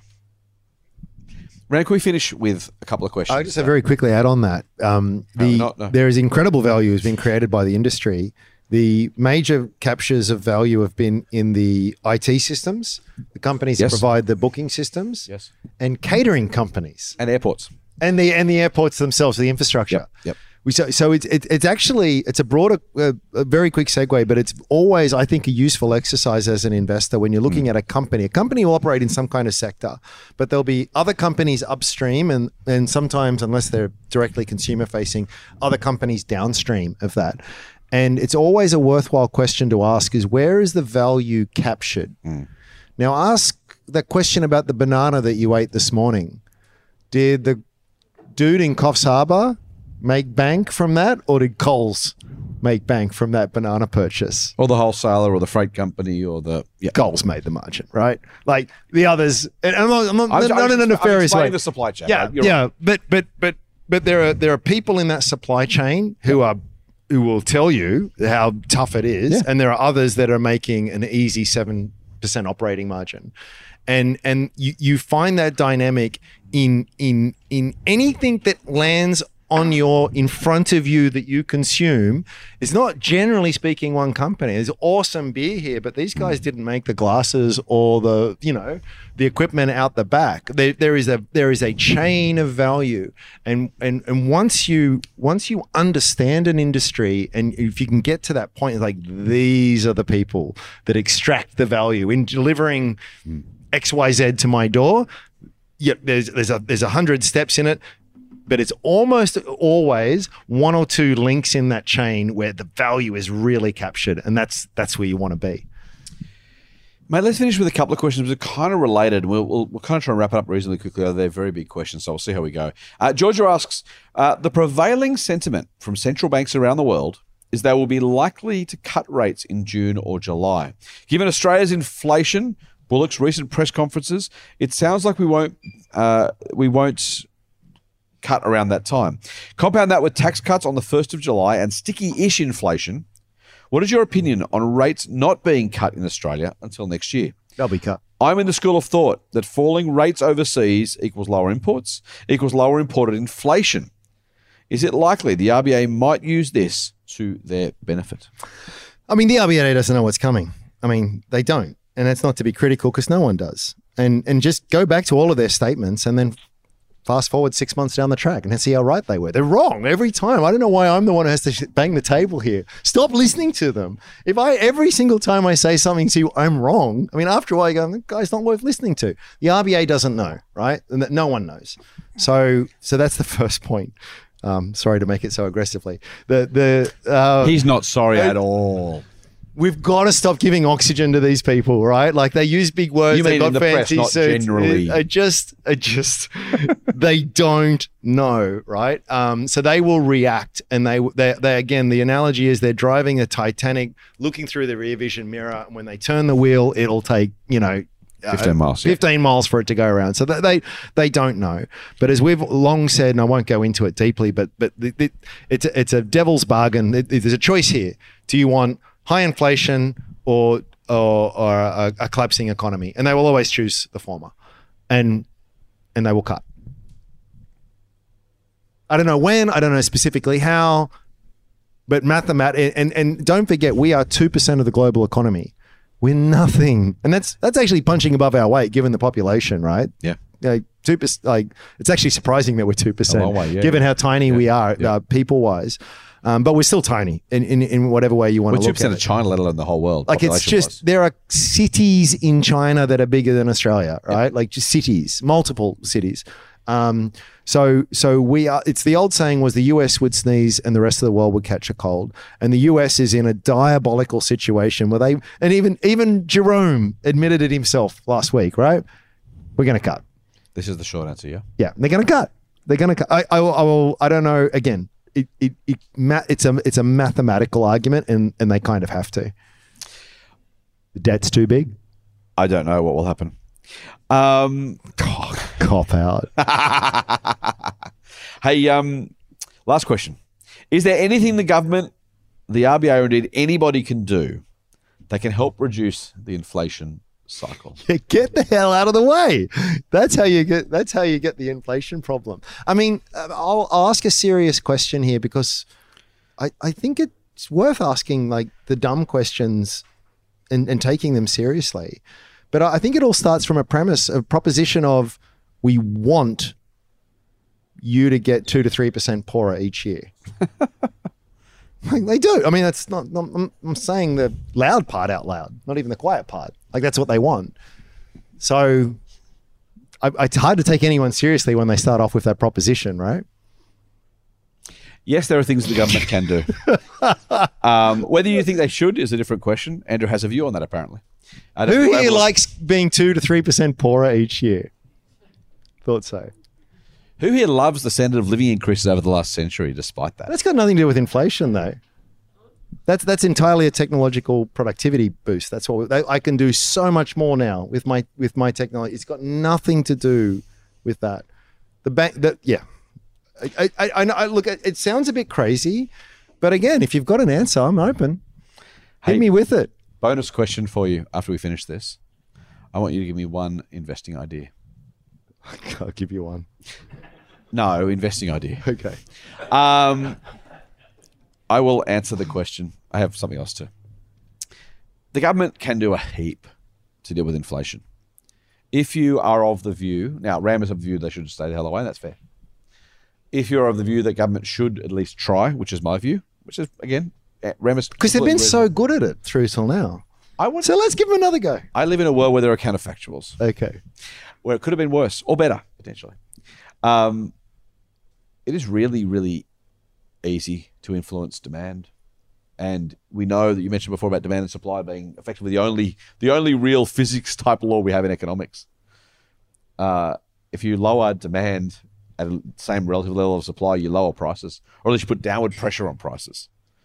Ran, can we finish with a couple of questions? I just uh, very quickly add on that. Um, No, the, not- no. There is incredible value has been created by the industry. The major captures of value have been in the I T systems, the companies Yes. that provide the booking systems, Yes. and catering companies, And airports. and the and the airports themselves, the infrastructure. Yep, yep. We so so it's it, it's actually it's a broader, uh, a very quick segue, but it's always, I think, a useful exercise as an investor when you're looking at a company. A company will operate in some kind of sector, but there'll be other companies upstream, and and sometimes, unless they're directly consumer facing, other companies downstream of that. And it's always a worthwhile question to ask: is where is the value captured? Now, ask that question about the banana that you ate this morning. Did the dude in Coffs Harbour make bank from that, or did Coles make bank from that banana purchase? Or the wholesaler or the freight company or the... Yeah. Coles made the margin, right? Like the others, and I'm not, I'm not, I'm- not I'm in a just- I'm nefarious explaining way. the supply chain, Yeah, right? You're yeah, right. but but but but there are there are people in that supply chain who are who will tell you how tough it is, Yeah. and there are others that are making an easy seven percent operating margin, and and you you find that dynamic in in in anything that lands on your in front of you that you consume. Is not, generally speaking, one company. There's awesome beer here, but these guys didn't make the glasses or the you know the equipment out the back. There, there is a there is a chain of value, and and and once you once you understand an industry, and if you can get to that point, like these are the people that extract the value in delivering X Y Z to my door. Yeah, there's there's a there's a hundred steps in it. But it's almost always one or two links in that chain where the value is really captured, and that's that's where you want to be. Mate, let's finish with a couple of questions that are kind of related. We'll, we'll, we'll kind of try and wrap it up reasonably quickly. They're very big questions, so we'll see how we go. Uh, Georgia asks, uh, the prevailing sentiment from central banks around the world is they will be likely to cut rates in June or July. Given Australia's inflation, Bullock's recent press conferences, it sounds like we won't uh, we won't cut around that time. Compound that with tax cuts on the first of July and sticky-ish inflation. What is your opinion on rates not being cut in Australia until next year? They'll be cut. I'm in the school of thought that falling rates overseas equals lower imports, equals lower imported inflation. Is it likely the R B A might use this to their benefit? I mean, the R B A doesn't know what's coming. I mean, they don't, and that's not to be critical because no one does. And and just go back to all of their statements and then fast forward six months down the track and see how right they were. They're wrong every time. I don't know why I'm the one who has to sh- bang the table here. Stop listening to them. If I, every single time I say something to you, I'm wrong. I mean, after a while, you go, the guy's not worth listening to. The R B A doesn't know, right? And that no one knows. So, so that's the first point. Um, sorry to make it so aggressively. The, the, uh, He's not sorry at all. We've got to stop giving oxygen to these people, right? Like they use big words. You mean They've in got the press, fancy not suits. generally. I just, I just, they don't know, right? Um, so they will react, and they, they, they again. The analogy is they're driving a Titanic, looking through the rear vision mirror, and when they turn the wheel, it'll take you know. fifteen miles. Yeah. fifteen miles for it to go around. So they, they they don't know. But as we've long said, and I won't go into it deeply, but but the, the, it's a, it's a devil's bargain. It, it, there's a choice here. Do you want high inflation or or, or a, a collapsing economy? And they will always choose the former, and and they will cut. I don't know when. I don't know specifically how. But mathemat and and don't forget, we are two percent of the global economy. We're nothing, and that's that's actually punching above our weight given the population, right? Yeah. Like two percent. Like it's actually surprising that we're two percent, long way, yeah. given how tiny Yeah. we are, Yeah. uh, people wise. Um, but we're still tiny in, in, in whatever way you want We're to two look percent at of it. China, let alone the whole world. Like it's just population-wise. there are cities in China that are bigger than Australia, right? Like just cities, multiple cities. Um, so so we are. It's the old saying was the U S would sneeze and the rest of the world would catch a cold, and the U S is in a diabolical situation where they and even even Jerome admitted it himself last week, right? We're going to cut. This is the short answer, yeah. Yeah, they're going to cut. They're going to cut. I, I, will, I will. I don't know. Again, it it, it ma- it's a it's a mathematical argument, and and they kind of have to. The debt's too big. I don't know what will happen. Um, Cop out. hey, um, last question. Is there anything the government, the R B A, or indeed anybody can do that can help reduce the inflation cycle? Yeah, get the hell out of the way. That's how you get. That's how you get the inflation problem. I mean, I'll, I'll ask a serious question here because I, I think it's worth asking like the dumb questions and, and taking them seriously. But I think it all starts from a premise, a proposition of we want you to get two to three percent poorer each year. Like they do. I mean, that's not. I'm, I'm saying the loud part out loud, not even the quiet part. Like that's what they want. So I, it's hard to take anyone seriously when they start off with that proposition, right? Yes, there are things the government can do. um, whether you think they should is a different question. Andrew has a view on that, apparently. At a Who here level- likes being two to three percent poorer each year? Thought so. Who here loves the standard of living increases over the last century, despite that? That's got nothing to do with inflation, though. That's that's entirely a technological productivity boost. That's what we, I can do so much more now with my with my technology. It's got nothing to do with that. The bank, that yeah. I, I, I know. I, look, it sounds a bit crazy, but again, if you've got an answer, I'm open. Hit Hey. me with it. Bonus question for you after we finish this. I want you to give me one investing idea. I'll give you one. No, investing idea. Okay. Um, I will answer the question. I have something else too. The government can do a heap to deal with inflation. If you are of the view, now Ram is of the view they should stay the hell away, that's fair. If you're of the view that government should at least try, which is my view, which is, again, Ram is... Because they've been completely so reasonable. good at it through till now. I want So let's give them another go. I live in a world where there are counterfactuals, Okay. where it could have been worse or better, potentially. Um, it is really, really easy to influence demand. And we know that you mentioned before about demand and supply being effectively the only the only real physics type law we have in economics. Uh, if you lower demand at the same relative level of supply, you lower prices, or at least you put downward pressure on prices.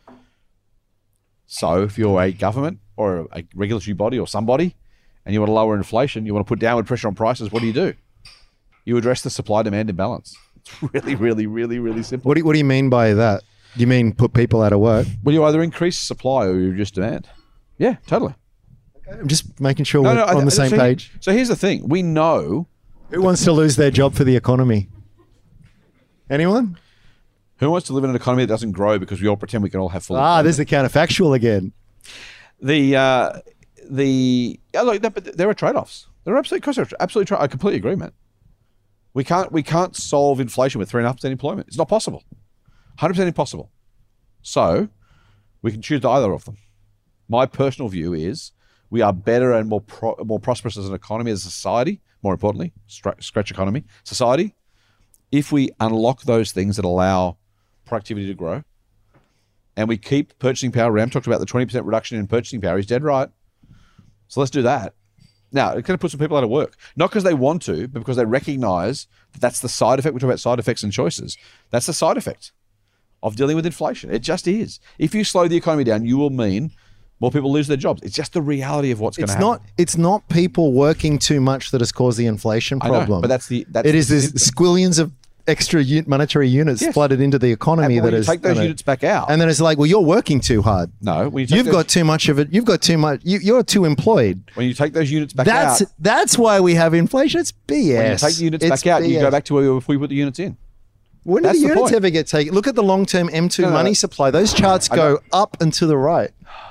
So if you're a government or a regulatory body or somebody, and you want to lower inflation, you want to put downward pressure on prices, what do you do? You address the supply-demand imbalance. It's really, really, really, really simple. What do you, what do you mean by that? Do you mean put people out of work? Well, you either increase supply or you reduce demand. Yeah, totally. I'm just making sure we're I- on the so same here- page. So here's the thing. We know... Who wants to lose their job for the economy? Anyone? Who wants to live in an economy that doesn't grow because we all pretend we can all have full... Ah, there's the counterfactual again. The... Uh, the... Yeah, look, no, but there are trade-offs. There are absolutely... Of course, there are absolutely... Tra- I completely agree, man. We can't we can't solve inflation with three and a half percent employment. It's not possible. one hundred percent impossible. So we can choose either of them. My personal view is we are better and more pro- more prosperous as an economy, as a society, more importantly, stra- scratch economy, society, if we unlock those things that allow productivity to grow and we keep purchasing power. Ram talked about the twenty percent reduction in purchasing power. He's dead right. So let's do that. Now, it's going to put some people out of work, not because they want to, but because they recognize that that's the side effect. We talk about side effects and choices. That's the side effect of dealing with inflation. It just is. If you slow the economy down, you will mean more people lose their jobs. It's just the reality of what's going to It's happen. not. It's not people working too much that has caused the inflation I know, problem. but that's the- that's it the is this symptom. squillions of extra u- monetary units Yes. flooded into the economy And when that you is take those gonna- units back out. and then it's like, well, you're working too hard. No, when you take You've those- got too much of it. You've got too much. You, you're too employed. when you take those units back That's out, that's why we have inflation. It's B S. when you take the units It's back out, you B S. go back to where we were before you put the units in. When do That's the the units point. ever get taken? Look at the long-term M two No, no, money no. supply. Those charts I go know. up and to the right.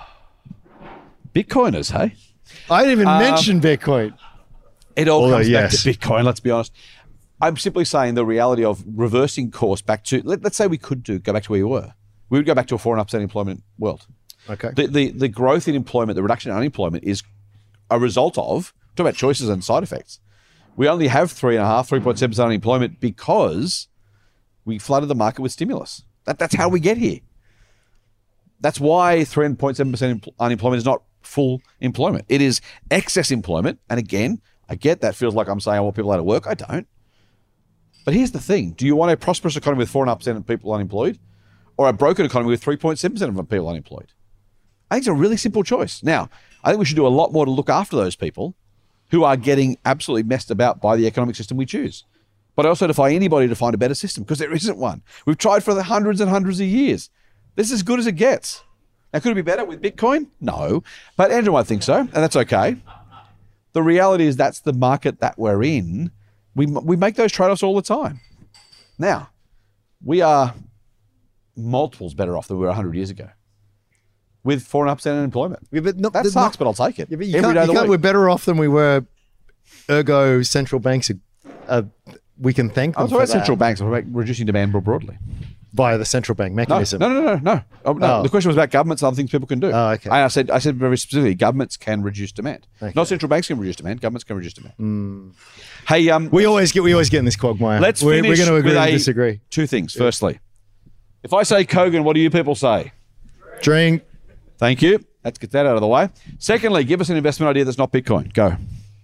Bitcoiners, hey? I didn't even Um, mention Bitcoin. It all Although, comes yes. back to Bitcoin, let's be honest. I'm simply saying the reality of reversing course back to, let, let's say we could do, go back to where you were. We would go back to a four and a half percent employment world. Okay. The, the the growth in employment, the reduction in unemployment is a result of, talk about choices and side effects. We only have three and a half, three point seven percent unemployment because we flooded the market with stimulus. That, that's how we get here. That's why three point seven percent unemployment is not full employment. It is excess employment. And again, I get that feels like I'm saying I want people out of work. I don't. But here's the thing. Do you want a prosperous economy with four point five percent of people unemployed or a broken economy with three point seven percent of people unemployed? I think it's a really simple choice. Now, I think we should do a lot more to look after those people who are getting absolutely messed about by the economic system we choose. But I also defy anybody to find a better system because there isn't one. We've tried for the hundreds and hundreds of years. This is as good as it gets. Now, could it be better with Bitcoin? No. But Andrew might think so, and that's okay. The reality is that's the market that we're in. We, we make those trade-offs all the time. Now, we are multiples better off than we were one hundred years ago with four point five percent unemployment. Yeah, but no- that the- sucks, but I'll take it. Yeah, but you Every can't, day of you the can't, week. we're better off than we were. Ergo, central banks are. Uh, we can thank I'm them talking for about central that banks. I'm talking about reducing demand more broadly. via the central bank No, mechanism. no, no, no, no. Oh, no. Oh. The question was about governments and other things people can do. Oh, okay. And I said, I said very specifically, governments can reduce demand. Okay. Not central banks can reduce demand. Governments can reduce demand. Hey, um, We always get we always get in this quagmire. let's we're, finish we're going to agree with to a- disagree. Two things. Firstly, if I say Kogan, what do you people say? Drink. Thank you. Let's get that out of the way. Secondly, give us an investment idea that's not Bitcoin. Go.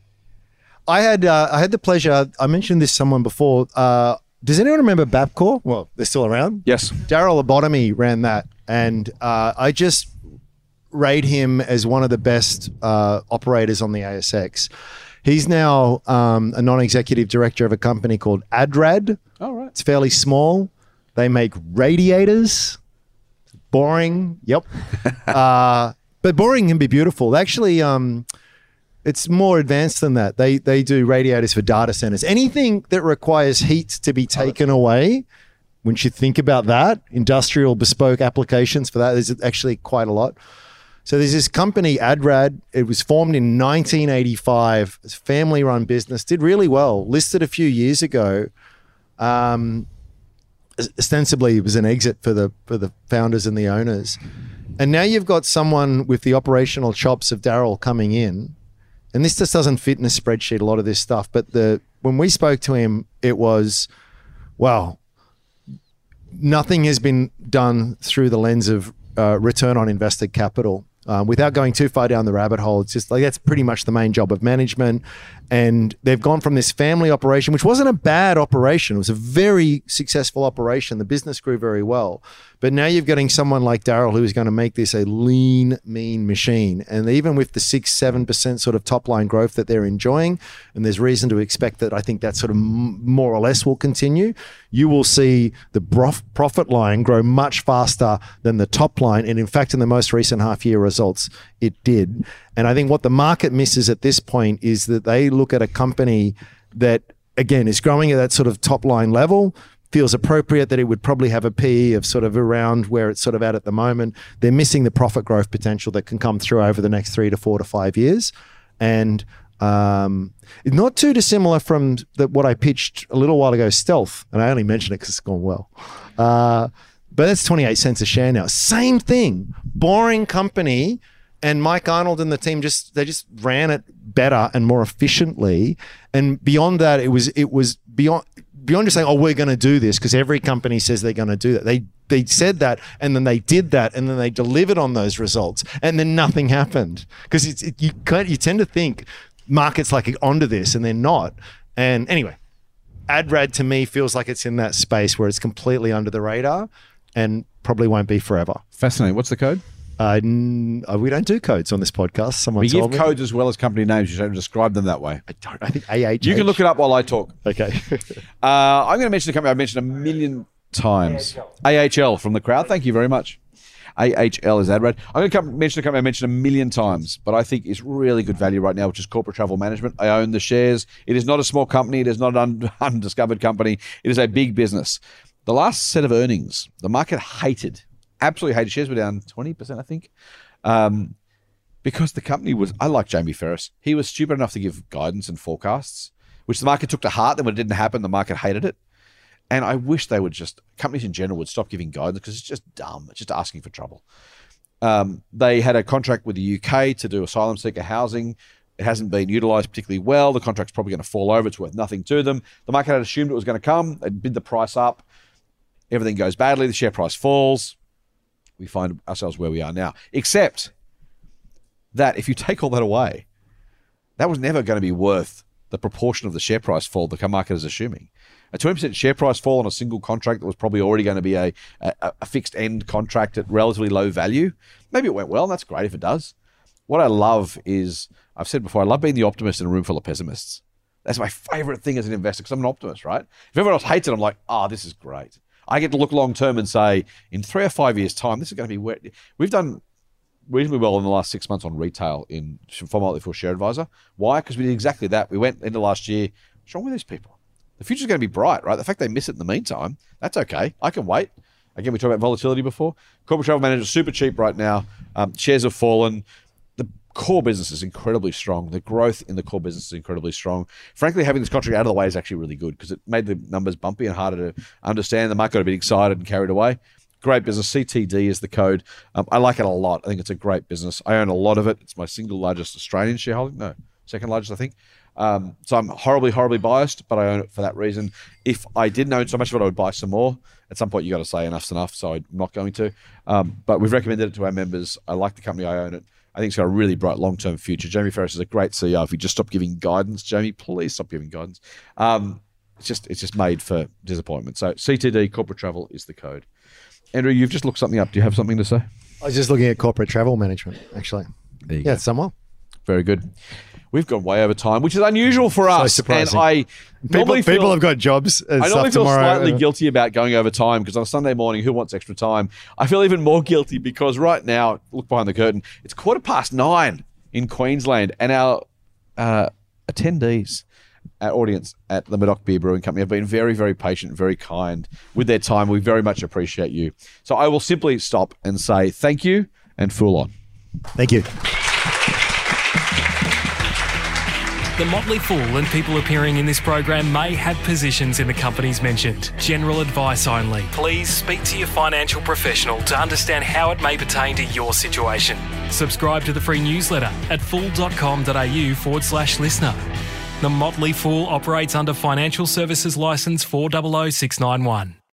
I had uh, I had the pleasure. I mentioned this to someone before. Uh, does anyone remember Bapcor? Well, they're still around. Yes. Daryl Abotomy ran that, and uh, I just rate him as one of the best uh, operators on the A S X. He's now um, a non-executive director of a company called Adrad. All right. It's fairly small. They make radiators. Boring. Yep. uh, but boring can be beautiful. Actually, um, it's more advanced than that. They they do radiators for data centers. Anything that requires heat to be taken away. Once you think about that, industrial bespoke applications for that, there's actually quite a lot. So there's this company, Adrad. It was formed in nineteen eighty-five. It's a family-run business. Did really well. Listed a few years ago. Um, ostensibly, it was an exit for the for the founders and the owners. And now you've got someone with the operational chops of Daryl coming in. And this just doesn't fit in a spreadsheet, a lot of this stuff. But the when we spoke to him, it was, wow, nothing has been done through the lens of uh, return on invested capital. Um, without going too far down the rabbit hole, it's just like that's pretty much the main job of management. And they've gone from this family operation, which wasn't a bad operation. It was a very successful operation. The business grew very well. But now you're getting someone like Daryl who is going to make this a lean, mean machine. And even with the six, seven percent sort of top line growth that they're enjoying, and there's reason to expect that I think that sort of m- more or less will continue, you will see the brof- profit line grow much faster than the top line. And in fact, in the most recent half year results, it did. And I think what the market misses at this point is that they look at a company that, again, is growing at that sort of top line level, feels appropriate that it would probably have a P E of sort of around where it's sort of at at the moment. They're missing the profit growth potential that can come through over the next three to four to five years. And Um, not too dissimilar from the, what I pitched a little while ago, Stealth, and I only mention it because it's gone well. Uh, but that's twenty-eight cents a share now. Same thing, boring company, and Mike Arnold and the team just they just ran it better and more efficiently. And beyond that, it was it was beyond beyond just saying, "Oh, we're going to do this," because every company says they're going to do that. They they said that, and then they did that, and then they delivered on those results, and then nothing happened because it's it, you kind you tend to think markets like onto this, and they're not. And anyway, AdRad to me feels like it's in that space where it's completely under the radar, and probably won't be forever. Fascinating. What's the code? Uh, n- uh, we don't do codes on this podcast. Someone We give told me. codes as well as company names. You don't describe them that way. I don't. I think A H. You can look it up while I talk. Okay. Uh, I'm going to mention a company I've mentioned a million times. A H L from the crowd. Thank you very much. A H L is AdRad. I'm going to come, mention a company I mentioned a million times, but I think is really good value right now, which is Corporate Travel Management. I own the shares. It is not a small company. It is not an un- undiscovered company. It is a big business. The last set of earnings, the market hated, absolutely hated. Shares were down twenty percent, I think, um, because the company was, I like Jamie Ferris. He was stupid enough to give guidance and forecasts, which the market took to heart. Then when it didn't happen, the market hated it. And I wish they would just, companies in general would stop giving guidance because it's just dumb. It's just asking for trouble. Um, they had a contract with the U K to do asylum seeker housing. It hasn't been utilised particularly well. The contract's probably going to fall over. It's worth nothing to them. The market had assumed it was going to come. They bid the price up. Everything goes badly. The share price falls. We find ourselves where we are now. Except that if you take all that away, that was never going to be worth the proportion of the share price fall the market is assuming. A twenty percent share price fall on a single contract that was probably already going to be a, a, a fixed end contract at relatively low value. Maybe it went well, and that's great if it does. What I love is, I've said before, I love being the optimist in a room full of pessimists. That's my favorite thing as an investor because I'm an optimist, right? If everyone else hates it, I'm like, oh, this is great. I get to look long term and say, in three or five years' time, this is going to be where we've done reasonably well in the last six months on retail in for Motley Fool Share Advisor. Why? Because we did exactly that. We went into last year, what's wrong with these people? The future's going to be bright, right? The fact they miss it in the meantime, that's okay. I can wait. Again, we talked about volatility before. Corporate Travel Manager is super cheap right now. Um, shares have fallen. The core business is incredibly strong. The growth in the core business is incredibly strong. Frankly, having this contract out of the way is actually really good because it made the numbers bumpy and harder to understand. The market got a bit excited and carried away. Great business. C T D is the code. Um, I like it a lot. I think it's a great business. I own a lot of it. It's my single largest Australian shareholding. No, second largest, I think. Um, so I'm horribly, horribly biased, but I own it for that reason. If I didn't own so much of it, I would buy some more. At some point, you got to say enough's enough, so I'm not going to. Um, but we've recommended it to our members. I like the company. I own it. I think it's got a really bright long-term future. Jamie Ferris is a great C E O. If you just stop giving guidance, Jamie, please stop giving guidance. Um, it's just it's just made for disappointment. So C T D, Corporate Travel, is the code. Andrew, you've just looked something up. Do you have something to say? I was just looking at Corporate Travel Management, actually. There you Yeah, go. it's somewhere. Very good. We've gone way over time, which is unusual for So us. surprising. And I People, normally feel, people have got jobs and I stuff normally feel tomorrow. slightly guilty about going over time because on a Sunday morning, who wants extra time? I feel even more guilty because right now, look behind the curtain, it's quarter past nine in Queensland, and our uh, attendees, our audience at the Murdoch Beer Brewing Company have been very, very patient, very kind with their time. We very much appreciate you. So I will simply stop and say thank you and fool on. Thank you. The Motley Fool and people appearing in this program may have positions in the companies mentioned. General advice only. Please speak to your financial professional to understand how it may pertain to your situation. Subscribe to the free newsletter at fool.com.au forward slash listener. The Motley Fool operates under Financial Services Licence four zero zero six nine one.